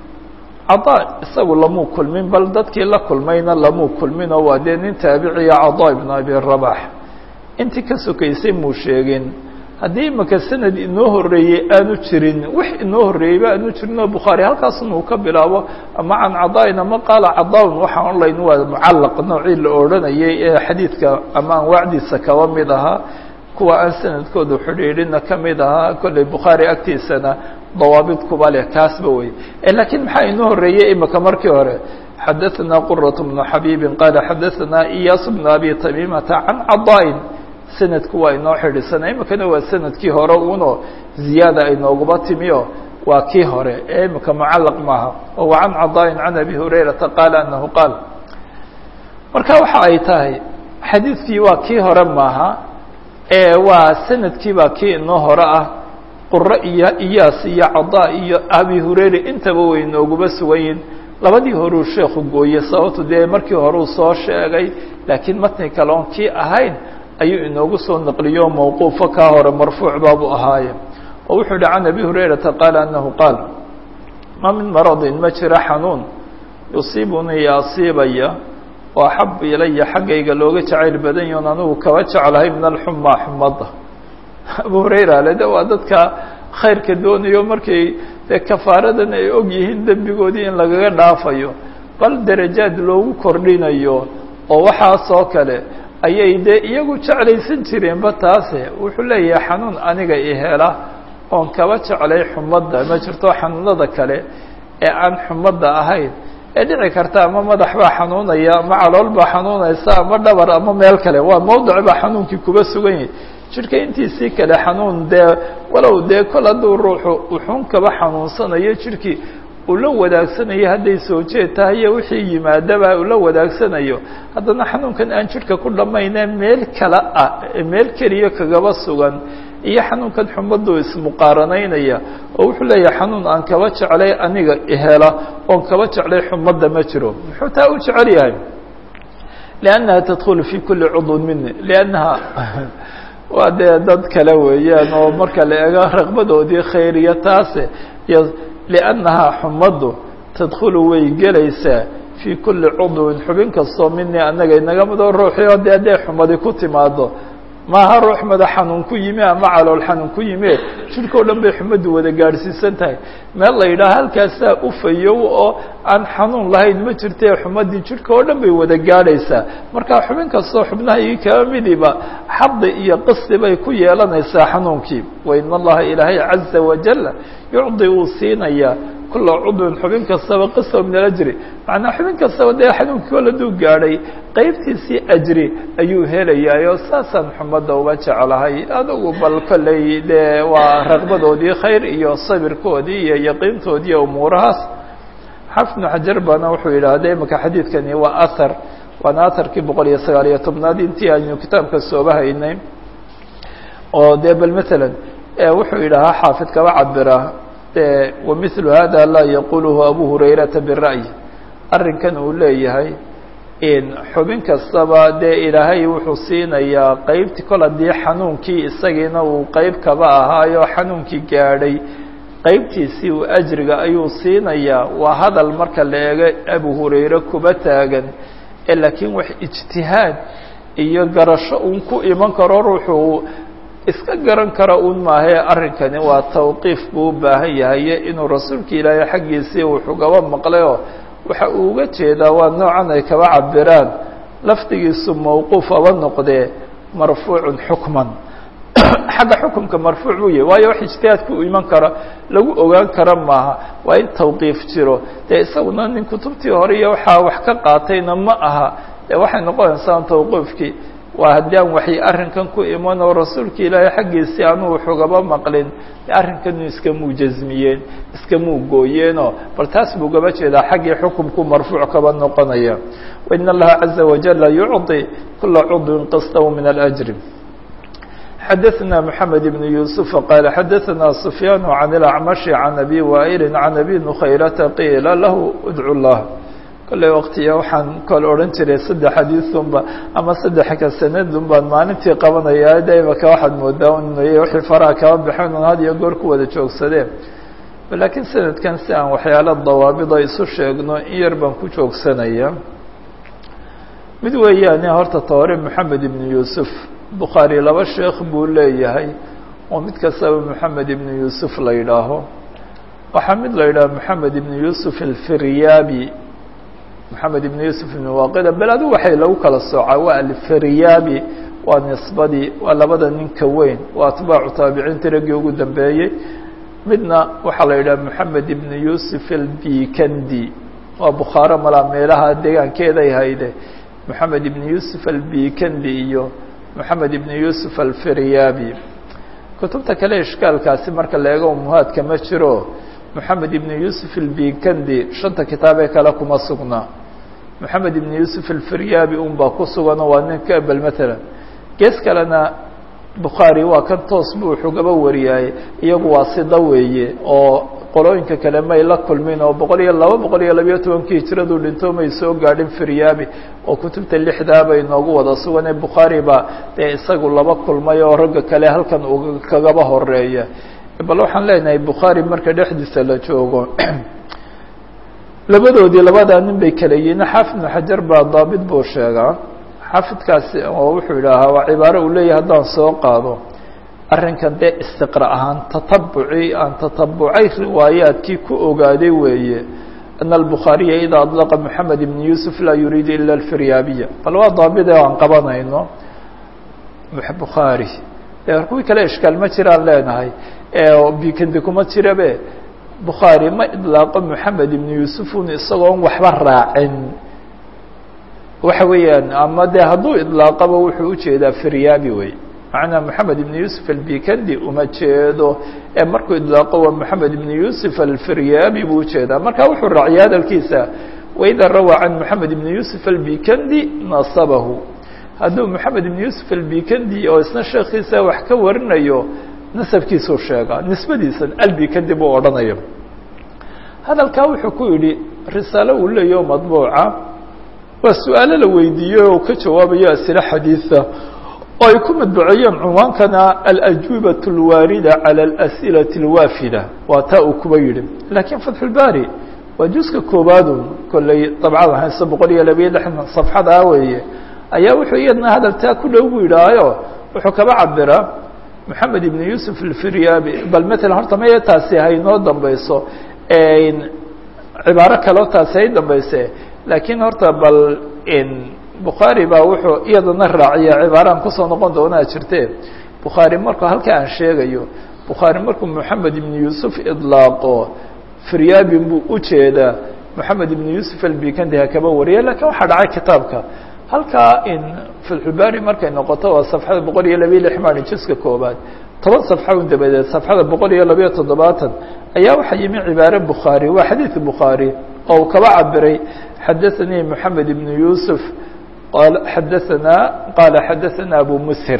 caضاء isagu lamuu kulmin bal dadkii la kulmayna lamuu kulminoo waa dee nin taabiciya caضاء ibn abi rabax intii ka sokaysay muu sheegin haddii imaka sanad inoo horeeyey aanu jirin wax inoo horreeyeyba aanu jirin oo bukhaari halkaasun uu ka bilaabo ama can cadaa-in ama qaala cadaa-un waxaan online waa mucallaq noocii la odhanayay ee xadiidka ama anwaacdiisa kaba mid ahaa kuwa aan sanadkooda xidhiidhina ka mid ahaa kolley bukhaari agtiisana dawaabid kuba leh kaasba wey laakiin maxaa inoo horreeyey imaka markii hore xadaثana quraة bnu xabiibin qaala xadaثana iyaas bnu abi tamimata can cadaa-in sanadku waa inoo xidhisanay imikana waa sanadkii hore uno ziyaada ay nooguba timiyo waa kii hore ee imika mucallaq maaha oo can cadaa-in can abi hurayrata qaala anahu qaal marka waxa ay tahay xadiidkii waa kii hore maaha ee waa sanadkii baa kii inoo hore ah quro iyo iyaas iyo cadaa iyo abi hurayre intaba way nooguba sugayin labadii horeu sheekhu gooye sababto dee markii hore uu soo sheegay laakiin matni kale oon kii ahayn ayuu inoogu soo naqliyo mawquufo kaa hore marfuuc baabuu ahaaye oo wuxuu yihi can abi hurayrata qaala anahu qaal ma min maradin ma jira xanuun yusiibunii asiibaya oo axab ilaya xaggayga looga jacayl badan yaon anigu kaba jeclahay min alxumaa xumadda abu hurayra le de waa dadka khayrka doonayo markay dee kafaaradan ay og yihiin dembigoodii in lagaga dhaafayo bal darajaad loogu kordhinayo oo waxaasoo kale ayay dee iyagu jeclaysan jireenba taase wuxuu leeyahay xanuun aniga i hela oon kaba jeclay xumadda ma jirto xanuunada kale ee aan xumadda ahayn ee dhici karta ama madax baa xanuunaya ama calool baa xanuunaysa ama dhabar ama meel kale waa mawdic baa xanuunkii kuba sugan yahay jidhka intiisii kale xanuun dee walow dee kol hadduu ruuxu uxuun kaba xanuunsanayo jidhkii uu la wadaagsanayo hadday soo jeed tahay iyo wixii yimaadaba uu la wadaagsanayo haddana xanuunkan aan jidhka ku dhammayne meel kale ah meel keliya kagaba sugan iyo xanuunkan xumaddu ismuqaaranaynaya oo wuxuu leeyahay xanuun aan kaba jeclay aniga ihela oon kaba jeclay xumadda ma jiro muxuu taa u jecel yahay liannaha tadkhulu fi kuli cudwin mini liannaha waa dee dad kale weeyaan oo marka la eego raqbadoodii khayriya taase iyo liannahaa xumaddu tadkhulu way gelaysaa fii kuli cudwin xubin kastoo mini annaga inaga midoo ruuxii oo dee hadday xumadi ku timaado maaha ruux madax xanuun ku yimi ama calool xanuun ku yimi jidhka o dhan bay xumaddu wada gaadhsiisan tahay meel la yidhaha halkaasaa ufayow oo aan xanuun lahayn ma jirtae xumaddii jidhka oo dhan bay wada gaadhaysaa marka xubin kastoo xubnaha ii kaba midiba xadi iyo qisdi bay ku yeelanaysaa xanuunkii wain allaha ilaahay caza wajal yucdi uu siinayaa kula cudwin xubin kastaba qisma min alajri macnaa xubin kastaba dee xanuunkii oo laduu gaadhay qeybtiisii ajri ayuu helayaayoo saasaan xumadda uga jeclahay adugu bal kolley dee waa raqbadoodii khayr iyo sabirkoodii iyo yaqiintoodii iyo umuurahaas xafid ibnu xajar baana wuxuu yidhaahday imaka xadiidkani waa ahar waana aharkii boqol iyo sagaal iyo tobnaad intii aynu kitaabka sooba haynay oo dee bal matalan wuxuu yidhahaa xaafid kaba cabira wamiثlu hada laa yaquluhu abu hurayrata bira'yi arrinkan uu leeyahay in xubin kastaba dee ilaahay wuxuu siinayaa qeybtii kol haddii xanuunkii isagiina uu qeyb kaba ahaayo xanuunkii gaadhay qeybtiisii uu ajriga ayuu siinayaa waa hadal marka la eego abu hurayre kuba taagan ee laakiin wax ijtihaad iyo garasho un ku iman karo ruuxuu iska garan kara un maahae arrinkani waa tawqiif buu u baahan yahay inuu rasuulka ilaahay xaggiisii wuxugaba maqlayoo waxa uu uga jeedaa waa noocan ay kaba cabiraan lafdigiisu mawquuf aba noqdee marfuucun xukman xagga xukumka marfuuc buu yahay waayo wax ijtihaadka u iman kara lagu ogaan kara maaha waa in tawqiif jiro dee isaguna nin kutubtii hore iyo waxaa wax ka qaatayna ma aha dee waxay noqonaysaa tawqiifkii waa haddii aan waxay arrinkan ku iman oo rasuulka ilaahay xaggiisii anuu waxugaba maqlin arrinkanu iskamuu jasmiyeen iskamuu gooyeenoo bal taas buu gaba jeedaa xaggii xukumku marfuuc kaba noqonaya wain allaha caza wajala yucطi kula cudwin qistahu min alajri xadaثna mحamed ibn yuسuف qaala xadaثna sufyaan can اlacmashi can abi waa'ili can abi nukhayrata qiila lahu udcu llah kolley waktiya waxaan kol odhan jiray saddex xadiisunba ama saddex ka sanadun baan maalintii qabanayaa de imaka waxaad moodaa unay wixii faraha kaba baxeen un had iyo goor ku wada joogsadeen laakiin sanadkan si aan waxyaalo dawaabida isu sheegno in yar baan ku joogsanaya mid weeyaane horta toore moxamed ibn yuusuf bukhaari laba sheekh buu leeyahay oo mid kastaba moxamed ibn yuusuf la yidhaaho waxaa mid la yidhaha moxamed ibn yuusuf alfiryaabi moxamed ibn yuusuf ibn waaqida bel adigu waxay lagu kala soocaa waa alfiryaabi waa nisbadii waa labada ninka weyn waa atbaacu taabiciinta raggii ugu dambeeyey midna waxaa la yidhaha moxamed ibn yuusuf albikandi waa bukhaaro malaa meelaha deegaankeeday hayde moxamed ibn yuusuf albikandi iyo moxamed ibn yuusuf alfiryaabi kutubta kale ishkaalkaasi marka la eego umuhaadka ma jiro moxamed ibn yuusuf albikandi shanta kitaabee kale kuma sugna moxamed ibn yuusuf alfiryaabi un baa ku suganoo waa nin ka bel matalan gees kalena bukhaari waa kan toos buu xugaba wariyaayey iyagu waa sida weeye oo qolooyinka kale may la kulmin oo boqol iyo laba boqol iyo labiyo tobankii hijraduu dhinto may soo gaadhin firyaabi oo kutubta lixdaa bay noogu wada suganee bukhaari baa dee isagu laba kulmay oo ragga kale halkan uu kagaba horeeya bal waxaan leenahay bukhaari marka dhexdiisa la joogo labadoodii labadaa nin bay kala yihiin xaafid ibnu xajar baa daabit buu sheegaa xaafidkaasi oo wuxuu yidhaahaa waa cibaaro uu leeyahay haddaan soo qaado arrinkan dee istiqra ahaan tatabuci aan tatabucay riwaayaadkii ku ogaaday weeye ana albukhaariya idaa adlaqa moxamed ibn yuusuf laa yuriidu ila alfiryaabiya bal waa daabit ee aan qabanayno bukhaari kuwii kale ishkaal ma jiraan leenahay bikandi kuma jirabe bukhaari ma idlaaqo moxamed ibn yuusufun isagoon waxba raacin waxa weeyaan ama dee hadduu idlaaqaba wuxuu ujeedaa firyaabi wey macnaa moxamed ibn yuusuf albikandi uma jeedo ee markuu idlaaqo waa moxamed ibn yuusuf alfiryaabi buu ujeedaa marka wuxuu raaciyay hadalkiisa waida rawaa can moxamed ibn yuusuf albikandi nasabahu hadduu moxamed ibn yuusuf albikandi oo isna sheekiisa wax ka warinayo nasabkiisuu sheegaa nisbadiisan albikandi buu odhanaya hadalkaa wuxuu ku yidhi risaalo uu leeyaho madbuuca waa su-aalo la weydiiyey oo ka jawaabayo asile xadiida oo ay ku madbuceeyeen cunwaankana alajuubat اlwaarida calى اlas'ilaةi اlwaafida waa taa uu kuba yidhi laakiin fatxulbaari waa juska koobaadun kolley dabcada hayse boqol iyo labiyo lixdan safxada weeye ayaa wuxuu iyadna hadaltaa ku dhow buu yidhaahayo wuxuu kaba cabiraa moxamed ibn yuusuf alfiryaabi bal matalan horta maya taasi haynoo dambayso cibaaro kaleo taasi hay dambayse laakiin horta bal bukhaari baa wuxuu iyadana raaciya cibaaraan kusoo noqon doonaa jirte bukhaari markuu halka aan sheegayo bukhaari markuu moxamed ibn yuusuf idlaaqo firyaabin buu ujeedaa moxamed ibn yuusuf albikandi ha kaba wariya lakiin waxaa dhacay kitaabka halkaa in fatxulbaari markay noqoto waa safxada boqol iyo labiyo lix maani jiska koobaad toban safxa un dabadeed safxada boqol iyo labiyo toddobaatan ayaa waxaa yimi cibaare bukhaari waa xadiid bukhaari oo uu kaba cabiray xadaثanii moxamed ibn yuusuf xadaanaa qaala xadaثana abu musir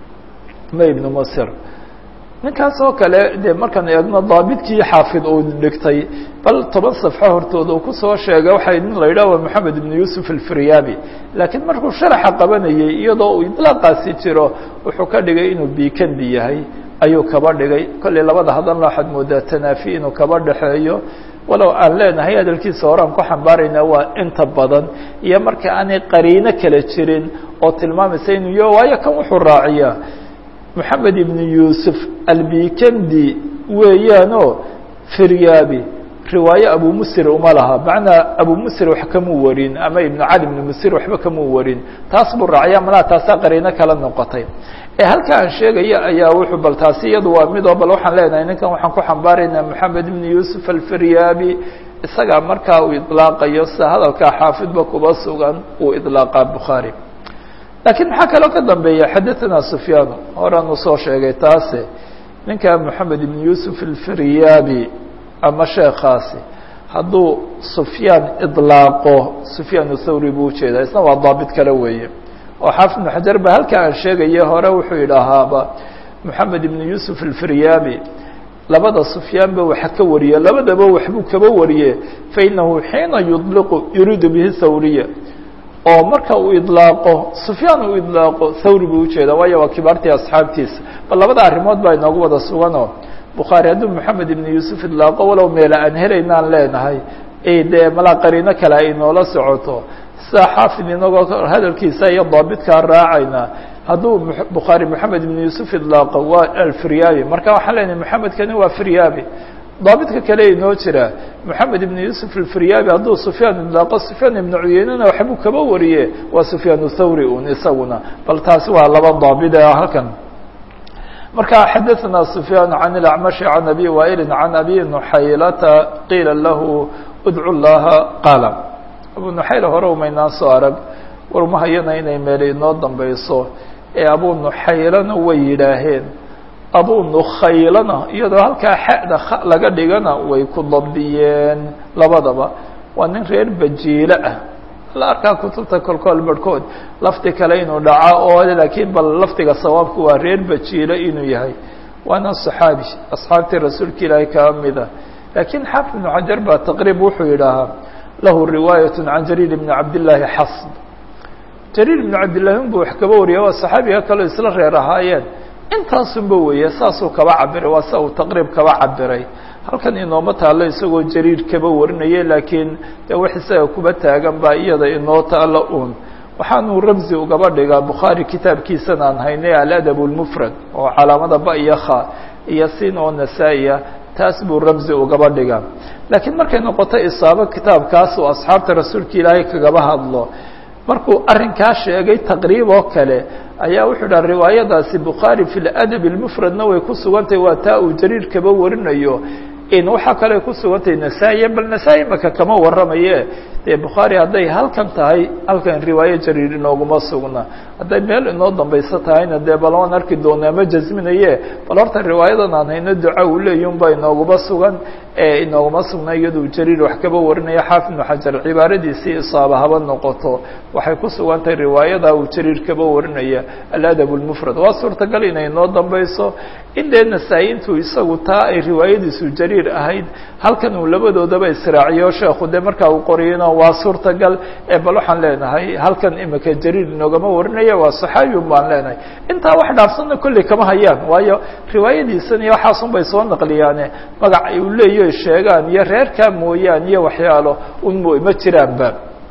ma ibnu musir ninkaas oo kale dee markaan eegno daabidkii xaafid uu dhigtay bal toban safxo hortooda uu kusoo sheegay waxaa nin la yidhah waa moxamed ibn yuusuf alfiryaabi laakiin markuu sharaxa qabanayay iyadoo uu idlaaqaasi jiro wuxuu ka dhigay inuu bikandi yahay ayuu kaba dhigay kollay labada hadalna waxaad moodaa tanaafi inuu kaba dhexeeyo walow aan leenahay hadalkiisa horaan ku xambaarayna waa inta badan iyo marka aanay qariino kala jirin oo tilmaamaysa inuu yo waayo kan wuxuu raaciyaa moxamed ibn yuusuf albikandi weeyaanoo firyaabi riwaaye abu musir uma laha macnaa abu musir wax kamuu warin ama ibnu cali ibnu musir waxba kamuu warin taas buu raaciya malaha taasaa qariino kala noqotay ee halka aan sheegaya ayaa wuxuu bal taasi iyadu waa mid oo bal waxaan leenahay ninkan waxaan ku xambaaraynaa moxamed ibn yuusuf alfiryaabi isagaa markaa uu idlaaqayo sida hadalkaa xaafidba kuba sugan uu idlaaqaa bukhaari lakiin maxaa kaloo ka dambeeya xadaثana sufyaan horaan usoo sheegay taase ninka moxamed ibn yuusuf alfiryaabi ama sheekaasi hadduu sufyaan idlaaqo sufyaan thawri buu ujeedaa isna waa daabit kale weeye oo xaafid ibn xajar ba halka aan sheegaya hore wuxuu yidhaahaaba moxamed ibn yuusuf alfiryaabi labada sufyaan ba waxa ka wariye labadaba waxbuu kaba wariye fainahu xiina yudliqu yuriidu bihi thawriya oo marka uu idlaaqo sufyaan uu idlaaqo thawri buu ujeedaa waayo waa kibaartii asxaabtiisa bal labada arrimood baa inoogu wada suganoo bukhaari hadduu moxamed ibn yuusuf idlaaqo walow meela aan helaynaan leenahay dee malaa qariino kale ay noola socoto sida xaafid inagoo hadalkiisa iyo daabitkaa raacayna hadduu bukhaari moxamed ibn yuusuf idlaaqo waa alfiryaabi marka waxaan leenahay moxamedkani waa firyaabi daabidka kale inoo jira moxamed ibn yuusuf alfiryaabi hadduu sufyaan idlaaqo sufyaan ibnu cuyeynana waxbuu kaba wariye waa sufyaan thawri un isaguna bal taasi waa laba daabid ee halkan marka xadaثana sufyaan can اlacmashi can abi waa'ilin can abi nuxaylata qiila lahu udcu llaha qaala abu nuxayla hore umaynaan soo arag warmahayana inay meele inoo dambeyso ee abu nuxaylana way yidhaaheen abu nukhaylana iyadoo halkaa xada laga dhigana way ku dabdiyeen labadaba waa nin reer bajiile ah la arkaa kutubta kolkool barhkood lafdi kale inuu dhaca oo laakiin bal lafdiga sawaabku waa reer bajiile inuu yahay waana صaxaabi asxaabtii rasuulka ilaahay kaa mida laakiin xaafid ibnu xajar baa taqriib wuxuu yidhaahaa lahu riwaayaة can jariir ibni cabdillaahi xasb jariir ibnu cabdillahi unbuu wax kaba wariya waa saxaabiga kaleo isla reer ahaayeen intaasunba weeye saasuu kaba cabiray waa sa uu taqriib kaba cabiray halkan inooma taalo isagoo jariir kaba warinaya laakiin de wax isaga kuba taagan baa iyada inoo taalo un waxaanuu ramzi ugaba dhigaa bukhaari kitaabkiisan aan haynay aladab اlmufrad oo calaamada ba iyo kha iyo sin oo nasaa-iya taas buu ramzi ugaba dhigaa laakiin markay noqoto isaabo kitaabkaas oo asxaabta rasuulka ilaahay kagaba hadlo markuu arrinkaa sheegay taqriib oo kale ayaa wuxuu dhaha riwaayadaasi bukhaari fi ladab اlmufradna way ku sugantahay waa taa uu jariir kaba warinayo in waxaa kale ku sugantahay nasaa-iya bal nasaa-i maka kama waramaye dee bukhaari hadday halkan tahay halkan riwaaye jariir inooguma sugna hadday meel inoo dambayso tahayna dee bal waan arki doonaa ma jasminaye bal horta riwaayadan aan hayno duca uu leeyi un baa inooguma sugan ee inooguma sugna iyaduu jariir wax kaba warinaya xaafid ibnu xajar cibaaradiisii isaaba haba noqoto waxay ku sugan tahay riwaayada uu jariir kaba warinaya aladab اlmufrad waa suurtagal inay inoo dambayso in dee nasaa-i intuu isagu taa ay riwaayadiisu jariir ahayd halkan uu labadoodaba israaciyo sheekhu dee markaa uu qoriyana waa suurtagal ee bal waxaan leenahay halkan imika jariir inoogama warinaya waa saxaabi un baan leenahay intaa wax dhaafsanna kolley kama hayaan waayo riwaayadiisan iyo waxaasun bay soo naqliyaane magac ay u leeyahy sheegaan iyo reerkaa mooyaan iyo waxyaalo un mo ma jiraanba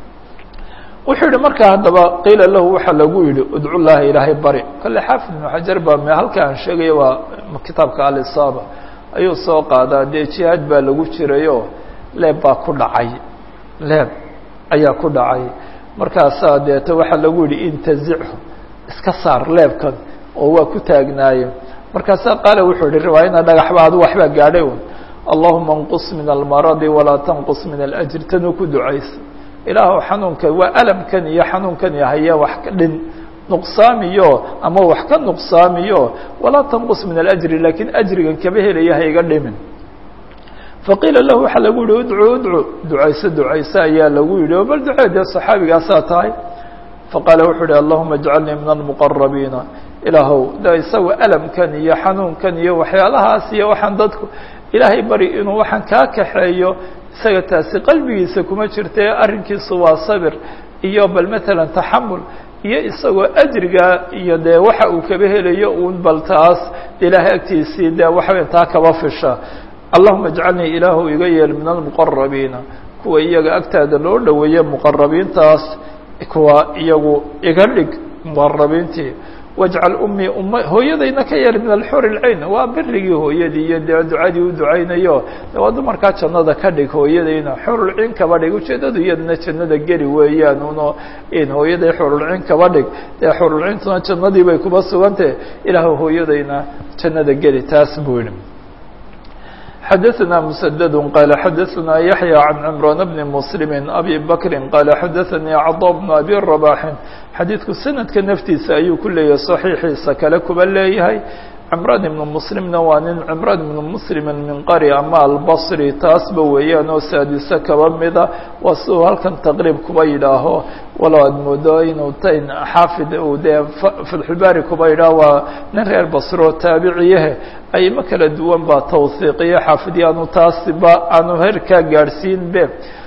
wuxuu yihi markaa haddaba qiila lahu waxaa lagu yidhi udcu llaha ilaahay bari kolle xaafid ibnu xajar baa m halka aan sheegaya waa kitaabka alisaaba ayuu soo qaadaa dee jihaad baa lagu jirayo leeb baa ku dhacay leeb ayaa ku dhacay markaasaa deeto waxaa lagu yidhi intazichu iska saar leebkan oo waa ku taagnaaye markaasaa qaale wuxuu yihi riwaayana dhagax ba adu waxbaa gaadhay un allahuma انqus min almaradi walaa tanqus min alأjr tanuu ku ducaysa ilaahw xanuunka waa alamkan iyo xanuunkan haya wax ka dhin nuqsaamiyo ama wax ka nuqsaamiyo walaa tanqus min alأjri lakiin ajrigan kaba helaya hayga dhimin faqiila lahu waxaa lagu yihi udcu udcu ducayso ducayso ayaa lagu yihi bal ducee dee صaxaabigaasaa tahay faqaala wuxuu uhi allahuma اjcalnii min almuqarabiina ilaahow de isaga alamkan iyo xanuunkan iyo waxyaalahaas iyo waxaan dadku ilaahay bari inuu waxaan kaa kaxeeyo isaga taasi qalbigiisa kuma jirta arrinkiisu waa sabir iyo bal matalan taxamul iyo isagoo ajriga iyo dee waxa uu kaba helayo uun bal taas ilaahay agtiisii dee waxaweya taa kaba fisha allahuma اjcalnii ilaahu iga yeel min almuqarabiina kuwa iyaga agtaada loo dhoweeye muqarabiintaas kuwa iyagu iga dhig muqarabiintii wajcal ummii umma hooyadayna ka yeel min alxur اlcayn waa birigii hooyadii iyo dee ducadii u ducaynayo waa dumarkaa jannada ka dhig hooyadayna xurulciin kaba dhig ujeedadu iyadana jannada geli weeyaan uno in hooyaday xurulciin kaba dhig dee xurulciintuna jannadii bay kuba sugantah ilaahu hooyadayna jannada geli taas buu yihi xadaثna mسdd qال xadaثna yaحyى عan cمrان بn mسلم أbي bkri qال xadaثnii cضا بن أbي رباح xadiidku sanadka naftiisa ayuu ku leeyahay صaxiixiisa kale kuba leeyahay cمrان بن mسلمna waa nin cمrان بن mسلم min qari ama albصri taasba weeyaan oo saadise kaba mida waa siduu halkan taqrib kuba yidhaaho walow aad moodo inuu tayn xaafid uu dee fatxulbaari kuba yidhaah waa nin reer basre oo taabiciyahe ayma kala duwan baa tawhiiqiyo xaafidyaanu taasiba aanu herkaa gaadhsiin be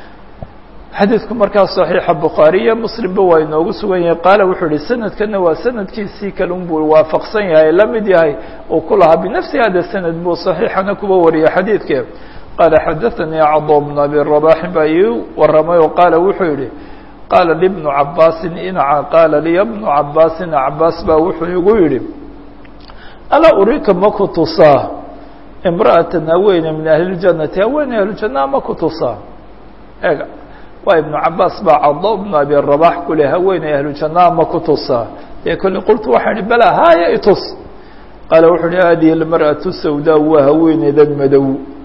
xadiidku markaa صaxiixa bukhaariya muslimba waa inoogu sugan yahay qaala wuxuu ihi sanadkana waa sanadkiisii kalun buu waafaqsan yahay la mid yahay uu ku lahaa binafsi hada sanad buu صaxiixana kuba wariyay xadiidke qaala xadaثanii cضا بن abi رباxin baa ii waramay oo qaala wuxuu yihi qaala libnu cabaasin inaca qaala liya bnu cabaasin cabaas baa wuxuu igu yihi alaa urika ma ku tusaa imra'atan haweene min ahli اljannati haweene ahlujanna ma ku tusaa ega waa ibnu cabaas baa cضا bnu abi رباx kule haweene ahlujanna ma ku tusaa dee kole qultu waxaan ihi bala haaya itus qaala wuxuu uhi hadihi اlmarأaةu sawdaa waa haweeneedan madow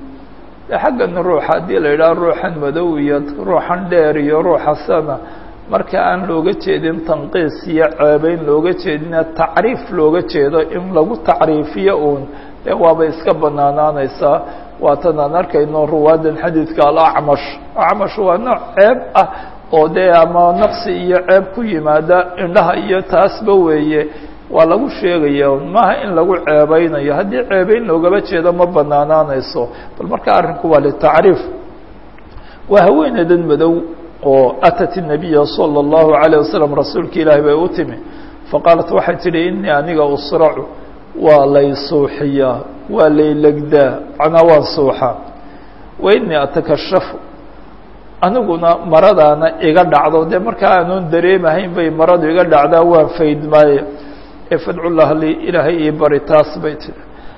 xaggan ruuxa haddii la yidhaha ruuxan madow iyo ruuxan dheer iyo ruuxasana marka aan looga jeedin tanqiis iyo ceebeyn looga jeedina tacriif looga jeedo in lagu tacriifiyo uun dee waabay iska banaanaanaysaa waatan aan arkayno ruwaadan xadiidka alacmash acmash waa nooc ceeb ah oo dee ama naqsi iyo ceeb ku yimaada indhaha iyo taasba weeye waa lagu sheegaya maaha in lagu ceebeynayo haddii ceebeyn loogaba jeedo ma banaanaanayso bal marka arrinku waa litacriif waa haweeneedan madow oo atat الnabiya salى الlahu عalيه wasalam rasuulka ilaahi bay u timi faqaalat waxay tidhi inii aniga usracu waa lay suuxiyaa waa lay legdaa macnaa waan suuxaa wa inii atakashafu aniguna maradaana iga dhacdo dee markaa aanun dareemahayn bay maradu iga dhacdaa waan faydmaaye fadcu lah li ilaahay ii bari taas bay tihi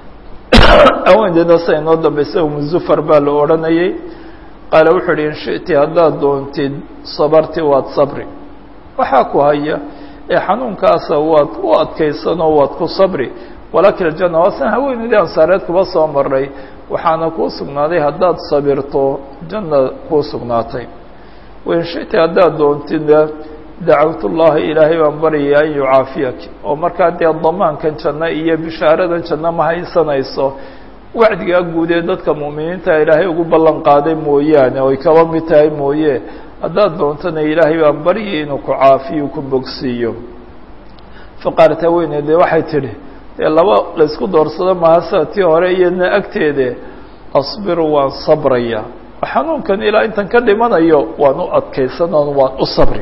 haweeneedna sa inoo dambaysa umuzufar baa la odhanayay qaala wuxuu uhi in shi'ti haddaad doontid sabarti waad sabri waxaa ku haya ee xanuunkaasa waad u adkaysanoo waad ku sabri walaakin aljanna waasan haweeneedii ansaareed kuba soo maray waxaana kuu sugnaaday haddaad sabirto janna kuu sugnaatay wain shi'ti haddaad doontid dacawtu llaha ilaahay baan baryaya an yucaafiyaki oo markaa dee damaankan janno iyo bishaaradan janno ma haysanayso wacdigaa guud ee dadka mu'miniinta ilaahay ugu ballan qaaday mooyaane oy kaba mid tahay mooye haddaad doontana ilaahay baan baryay inuu ku caafiyo ku bogsiiyo faqaalat haweeneede waxay tidhi dee laba laysku doorsado mahasa tii hore iyadna agteede asbiru waan sabraya xanuunkan ilaa intan ka dhimanayo waan u adkaysanoon waan u sabri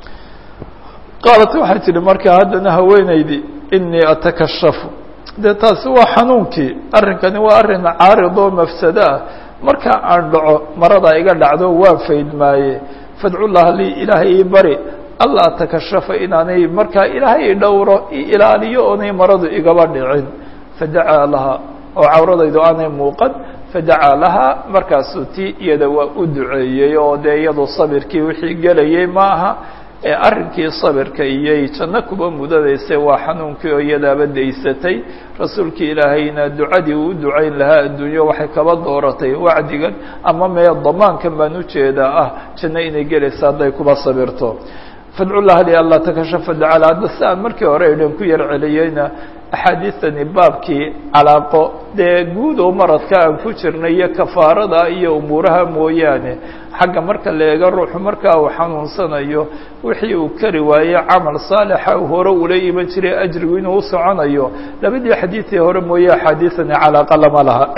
qaalat waxay tidhi markaa haddana haweenaydii inii atakashafu dee taasi waa xanuunkii arrinkani waa arrin caarid oo mafsado ah markaa aan dhaco marada iga dhacdo waan faydmaaye fadcu llaha lii ilaahay ii bari alla atakashafa inaanay markaa ilaahay i dhowro i ilaaliyo oonay maradu igaba dhicin fadacaa lahaa oo cawradaydu aanay muuqan fadacaa lahaa markaasuu tii iyada waa u duceeyey oo dee iyadu sabirkii wixii gelayay ma aha ee arrinkii sabirka iyo janno kuba mudadaysay waa xanuunkii oo iyadaaba daysatay rasuulkii ilaahayna ducadii uu ducayn lahaa adduunyo waxay kaba dooratay wacdigan ama mee damaankan baan ujeedaa ah janno inay gelaysa hadday kuba sabirto fadcu llaha li anlaa takashafa dacala hadda si aan markii hore idhan ku yar celiyeyna axaadiistani baabkii calaaqo dee guud oo maradka aan ku jirnay iyo kafaarada iyo umuuraha mooyaane xagga marka la eego ruuxu markaa uu xanuunsanayo wixii uu kari waaye camal saalixa uu hore ula iman jiray ajrigu inuu u soconayo labadii xadiidii hore mooye axaadiistani calaaqa lama laha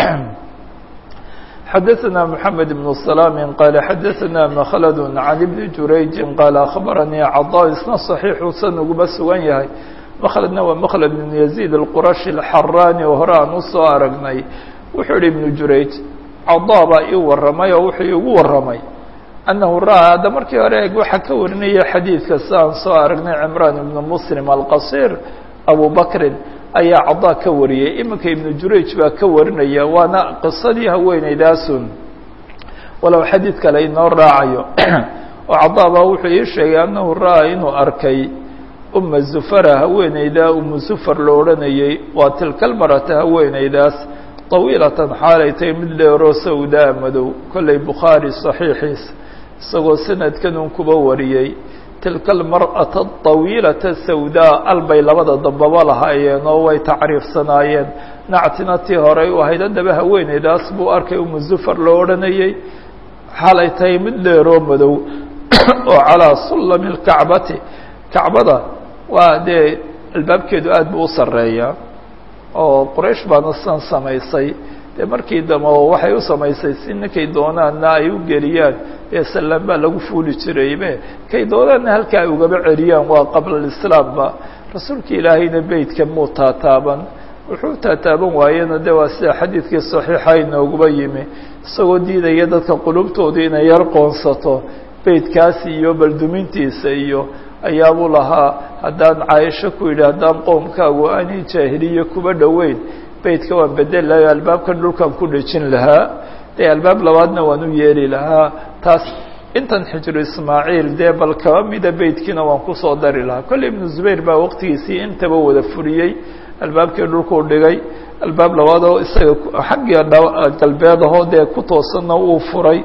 xadaثna mحamed بن سلام qال xadaثna mkhlد عan بن jurayج qال أخbaranii caضا isna صaxiixu san uguba sugan yahay mkldna waa mkhlد بن يزيد الquraشhi الxarani oo hore aan usoo aragnay wuxuu yihi iبن jurayج caضا baa ii waramay oo wuxuu igu waramay أnahu ra'aa hadda markii hore eg waxaa ka warinaya xadiidka si aan soo aragnay cمrان بن mسلم الqصيr abu bakri ayaa caضا ka wariyey iminka iبnu jurayج baa ka warinaya waana qisadii haweeneydaasun walow xadiid kale inoo raacayo oo caضا baa wuxuu ii sheegay annahu ra'aa inuu arkay uma zufara haweeneydaa umu zufar lo odhanayey waa tilkal marata haweeneydaas طawiilatan xaalay tahay mid dheeroo sawdaa madow kollay bukhaari صaxiixiis isagoo sanadkan un kuba wariyey tilka almar'ata aطawiilata sawdaa albay labada dambaba lahaayeen oo way tacriifsanaayeen nactina tii horey u ahayd haddaba haweeneydaas buu arkay umu zufar loo odhanayey xalay tahay mid dheeroo madow oo calaa sullami اlkacbati kacbada waa dee albaabkeedu aad buu u sareeyaa oo quraysh baana san samaysay dee markii dambe waxay u samaysay si ninkay doonaanna ay u geliyaan ee sallaan baa lagu fuuli jiraybe kay doonaanna halka ay ugaba celiyaan waa qabla alislaamba rasuulka ilaahayna beytka muu taataaban wuxuu taataaban waayena de waa sida xadiidkii saxiixa inooguba yimi isagoo diidaya dadka qulubtooda inay yar qoonsato beytkaasi iyo baldumintiisa iyo ayaabuu lahaa haddaan caaisho ku yidhi haddaan qoomkaagu aanay jaahiliye kuba dhoweyn beytka waan bedel lahay albaabkan dhulkan ku dhejin lahaa dee albaab labaadna waan u yeeli lahaa taas intan xijru ismaaciil dee bal kaba mida beytkiina waan kusoo dari lahaa kolley ibnu zubayr baa waqtigiisii intaba wada furiyey albaabkii dhulkuu dhigay albaab labaad oo isaga xagga galbeed ahoo dee ku toosanna uu furay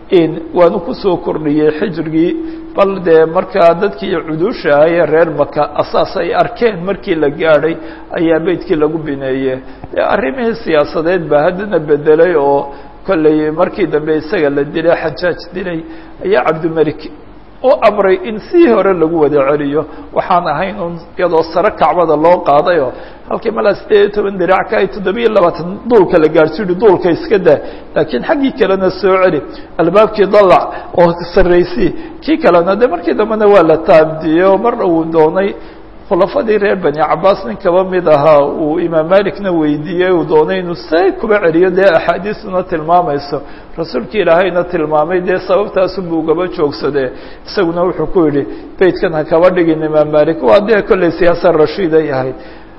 waanu kusoo kordhiyey xijrigii bal dee markaa dadkii cuduusha ah ee reer maka asaas ay arkeen markii la gaadhay ayaa beytkii lagu bineeye arrimihii siyaasadeed baa haddana bedelay oo kolley markii dambe isaga la dilay xajaaj dilay ayaa cabdimelik u amray in sii hore lagu wada celiyo waxaan ahayn un iyadoo sare kacbada loo qaadayoo halkii malaa sideed iyo toban dirac ka ay toddobiyo labaatan duulka la gaadhsiihi duulka iska daa laakiin xaggii kalena soo celi albaabkii dalac oo sarraysii kii kalena de markii dambena waa la taabdiyey oo marna uu doonay khulafadii reer bani cabaas nin kaba mid ahaa uu imaam malikna weydiiyey uu doonay inuu say kuba celiyo dee axaadiisuna tilmaamayso rasuulka ilaahayna tilmaamay dee sababtaasunbuu ugaba joogsadee isaguna wuxuu ku yidhi beytkan ha kaba dhigin imaam malik waa dee kolley siyaasa rashiiday ahayd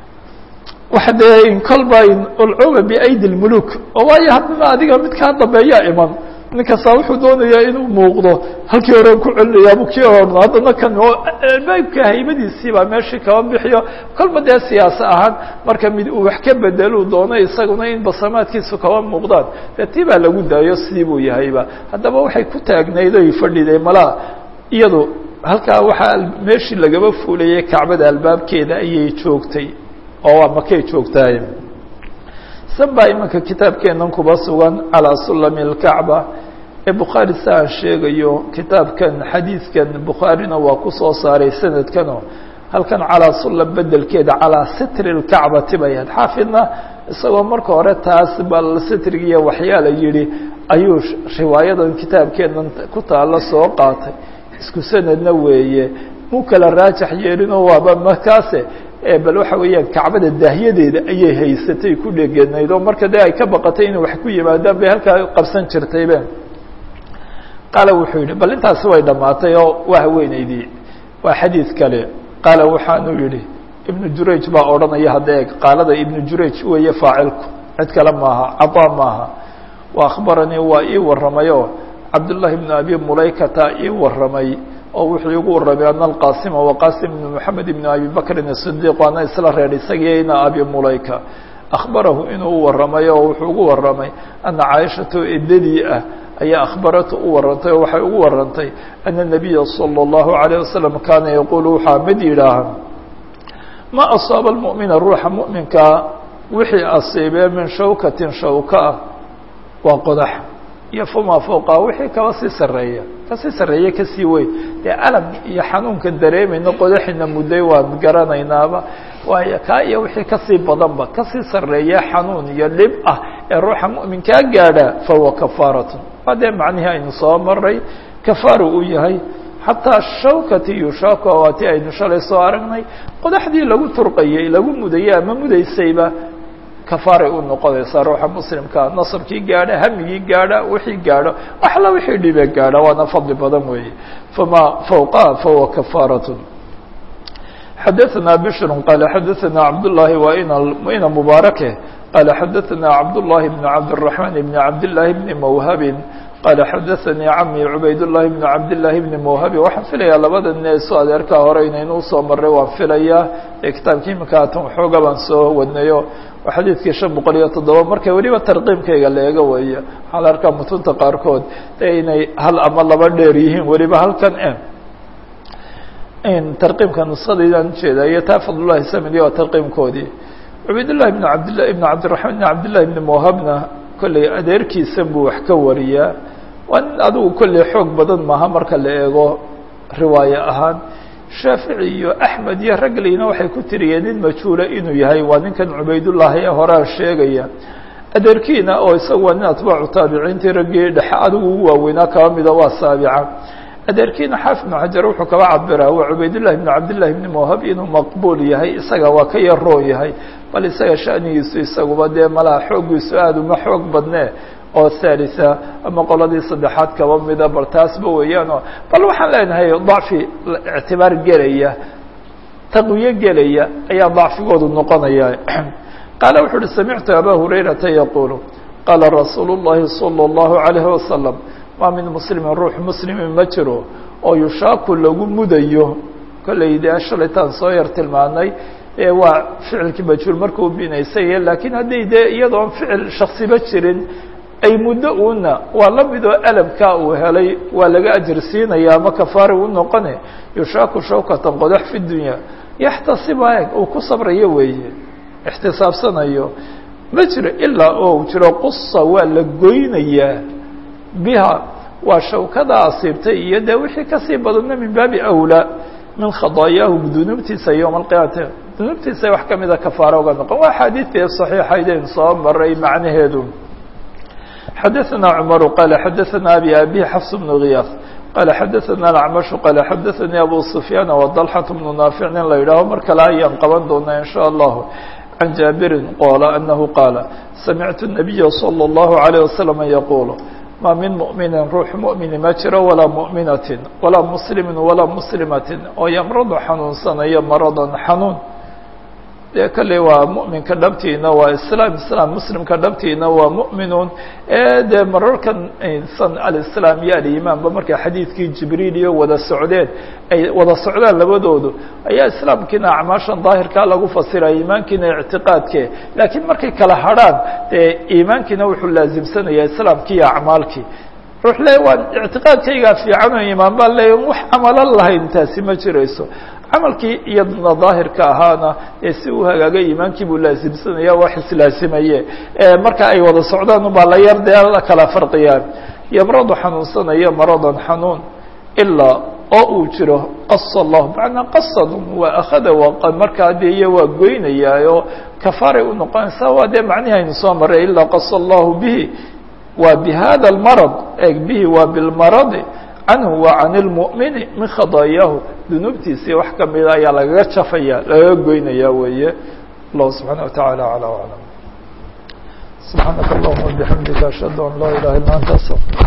waxa dee in kolba ulcuba biaydi lmuluk oo waayo haddana adiga mid kaa dambeeyaa iman nin kastaa wuxuu doonayaa inuu muuqdo halkii hore ku celinayaabu kii horno haddana kan albaabka haybadiisii baa meeshii kaba bixiyo kolba dee siyaasa ahaan marka mid uu wax ka bedelu doono isaguna in basamaadkiisu kaba muuqdaan dee tii baa lagu daayo sidii buu yahayba haddaba waxay ku taagnayd oy fadhiday malaa iyadu halkaa waxaa meeshii lagaba fuulayay kacbada albaabkeeda ayay joogtay oo waa makay joogtaay san baa imanka kitaabkeenan kuba sugan calaa sulami اlkacba ee bukhaari si aan sheegayo kitaabkan xadiidkan bukhaarina waa ku soo saaray sanadkano halkan calaa sulam bedelkeeda calaa sitri اlkacbati bay ahayd xaafidna isagoo marka hore taas bal sitrigiiyo waxyaala yihi ayuu riwaayadan kitaabkeenan ku taalo soo qaatay isku sanadna weeye mu kala raajax yeelinoo waaba markaase bal waxa weeyaan kacbada daahyadeeda ayay haysatay ku dheganayd oo marka dee ay ka baqatay inay wax ku yimaadaan bay halkaa qabsan jirtaybe qaala wuxuu yihi bal intaasi way dhammaatay oo waa haweeneydii waa xadiid kale qaala waxaanu yihi ibnu jurayj baa odhanaya hadda eeg qaalada ibnu jurayj weeye faacilku cid kale maaha cadaa maaha wa akhbaranii waa ii warramay oo cabdullahi ibnu abi mulaykata ii warramay oo wuxuu igu warramay ana alqaasima wa qaasim ibn moxamed ibn abi bakrin asidiiq waana isla reer isagiina abi mulayka akhbarahu inuu u warramay oo wuxuu ugu warramay ana caaishatu edadii ah ayaa akhbaratu u warantay oo waxay ugu warantay ana nabiya salى اllahu عalيه wasalam kaana yaquulu waxaa mid yidhaaha ma asaaba almu'mina ruuxa mu'minkaa wixii asiibee min shawkatin shawka ah waa qodax iyo famaa fowqa wixii kaba sii sarreeya kasii sarreeye kasii weyn dee alam iyo xanuunka dareemayno qodaxina mudday waan garanaynaaba waayo kaa iyo wixii kasii badanba kasii sarreeya xanuun iyo dhib ah ee ruuxa mu'minkaa gaadha fahuwa kafaaratun waa dee macnihii aynu soo maray kafaaru u yahay xataa shawkati yushaaku waati aynu shalay soo aragnay qodaxdii lagu turqayey lagu mudayey ama mudaysayba kafaaray u noqonaysaa ruuxa muslimkaa nasabkii gaadha hamigii gaadha wixii gaadho waxla wixii dhibe gaadha waana fadli badan weeye famaa fawqaha fahuwa kafaaratun xadaثna bشhr qaala xadaثna cabdالlahi wa ina mubaarake qaala xadaثna cabdالlahi bn cabdالرaحman bn cabdالlahi bni mwhabin qaala xadaثanii cami cubaydالlahi bn cabdالlahi bni mwhabi waxaan filayaa labada nin ee soo adeerkaa hore inaynu usoo maray waan filayaa ee kitaabkii imika haatan waxooga baan soo wadnayo waa xadiidkii shan boqol iyo toddoba markay weliba tarqiimkayga la eego weeye waxaa la arkaa mutunta qaarkood de inay hal ama laba dheer yihiin weliba halkan tarqiimka nuskhadaydaan ujeeda iyo taa fadlullahi samidi waa tarqiimkoodii cubaydullahi bn cabdillah ibn cabdiraxmaan ibn cabdillahi ibni mawhabna kolley adeerkiisan buu wax ka wariyaa waa nin adigu kolley xoog badan maaha marka la eego riwaaye ahaan shaafici iyo axmed iyo raglina waxay ku tiriyeen nin majhuula inuu yahay waa ninkan cubaydullahi ee horaa sheegaya adeerkiina oo isagu waa nin atbaacu taabiciintii raggii dhexe adigu ugu waaweynaa kaba mida waa saabica adeerkiina xaafid ibnu xajar wuxuu kaba cabiraa waa cubaydullahi bn cabdillahi bni mawhab inuu maqbuul yahay isaga waa ka yaroon yahay bal isaga shanigiisu isaguba dee malaha xooggiisu aada uma xoog badnee oo thalitha ama qoladii saddexaad kaba mida bal taasba weeyaanoo bal waxaan leenahay dacfi ictibaar gelaya taqwiye gelaya ayaa dacfigoodu noqonaya qaala wuxu uhi samictu aba hurayrata yaquulu qaala rasuulu llahi salى اllahu عalayhi wasalam maa min muslimin ruux muslimi ma jiro oo yushaaku lagu mudayo kolley dee shalaytaan soo yar tilmaanay ee waa ficilkii majhuul markuu binaysay laakiin hadday dee iyadoon ficil shaksiba jirin ay muddo uuna waa la mid oo alabkaa uu helay waa laga ajir siinaya ama kafaari u noqone yushaaku shawkatan qodax fi dunya yaxtasiba uu ku sabrayo weeye ixtisaabsanayo ma jiro ilaa oo jiro qusa waa la goynayaa biha waa shawkada asiibtay iyo dee wixii kasii badana min baabi awlaa min khadaayaahu dunuubtiisa yowma alqiyaamati dunuubtiisa wax kamida kafaaro uga noqon waa axaadiidtii saxiixayden soo maray macnaheedu xadaثna cmar qaala xadaثna abi abi xafs bn ghiyaas qaala xadaثna acmashu qaala xadaثanii abu sufyaan وdalxaة bnu naafic nin la yidhaaho mar kale ayaan qaban doonaa in shaء allahu can jaabirin qoola anahu qaala samictu الnabiya salى الlahu عalيه wasalam yaquul ma min muؤmini ruux muؤmini ma jiro walaa muؤminatin walaa muslimi walaa muslimatin oo yamradu xanuunsanayo maradan xanuun dee kale waa muؤminka dhabtiina waa islaam islaam muslimka dhabtiina waa muؤminuun ee dee mararkan san alislaam iyo alimaanba markay xadiidkii jibriil iyo wada socdeen ay wada socdaan labadoodu ayaa islaamkiina acmaashan daahirkaa lagu fasira iimaankiina ictiqaadke laakiin markay kala hadrhaan dee iimaankiina wuxuu laasimsanayaa islaamkii iyo acmaalkii ruux le waa ictiqaadkaygaa fiican oo imaan baan leeya wax camalan lahayn taasi ma jirayso camalkii iyadna daahirka ahaana ee si uu hagaagay iimaankii buu laasimsanaya wax islaasimaye marka ay wada socdaan ubaa la yar dee la kala farqiyaan yamradu xanuunsanayo maradan xanuun ilaa oo uu jiro qasa allahu macnaa qasadun waa akhada waa markaa dee iyo waa goynayaayo kafaaray u noqonaysaa waa dee macnihi aynu soo maray ilaa qasa allahu bihi waa bihada almarad e bihi waa bilmaradi canhu waa can ilmu'mini min khadaayaahu dunuubtiisii wax kamida ayaa lagaga jafaya lagaga goynaya weeye allahu subxaana wataعala aclى aclam subxaanaka allahuma bixamdika ashhadu an laa ilaha illa anta astaqir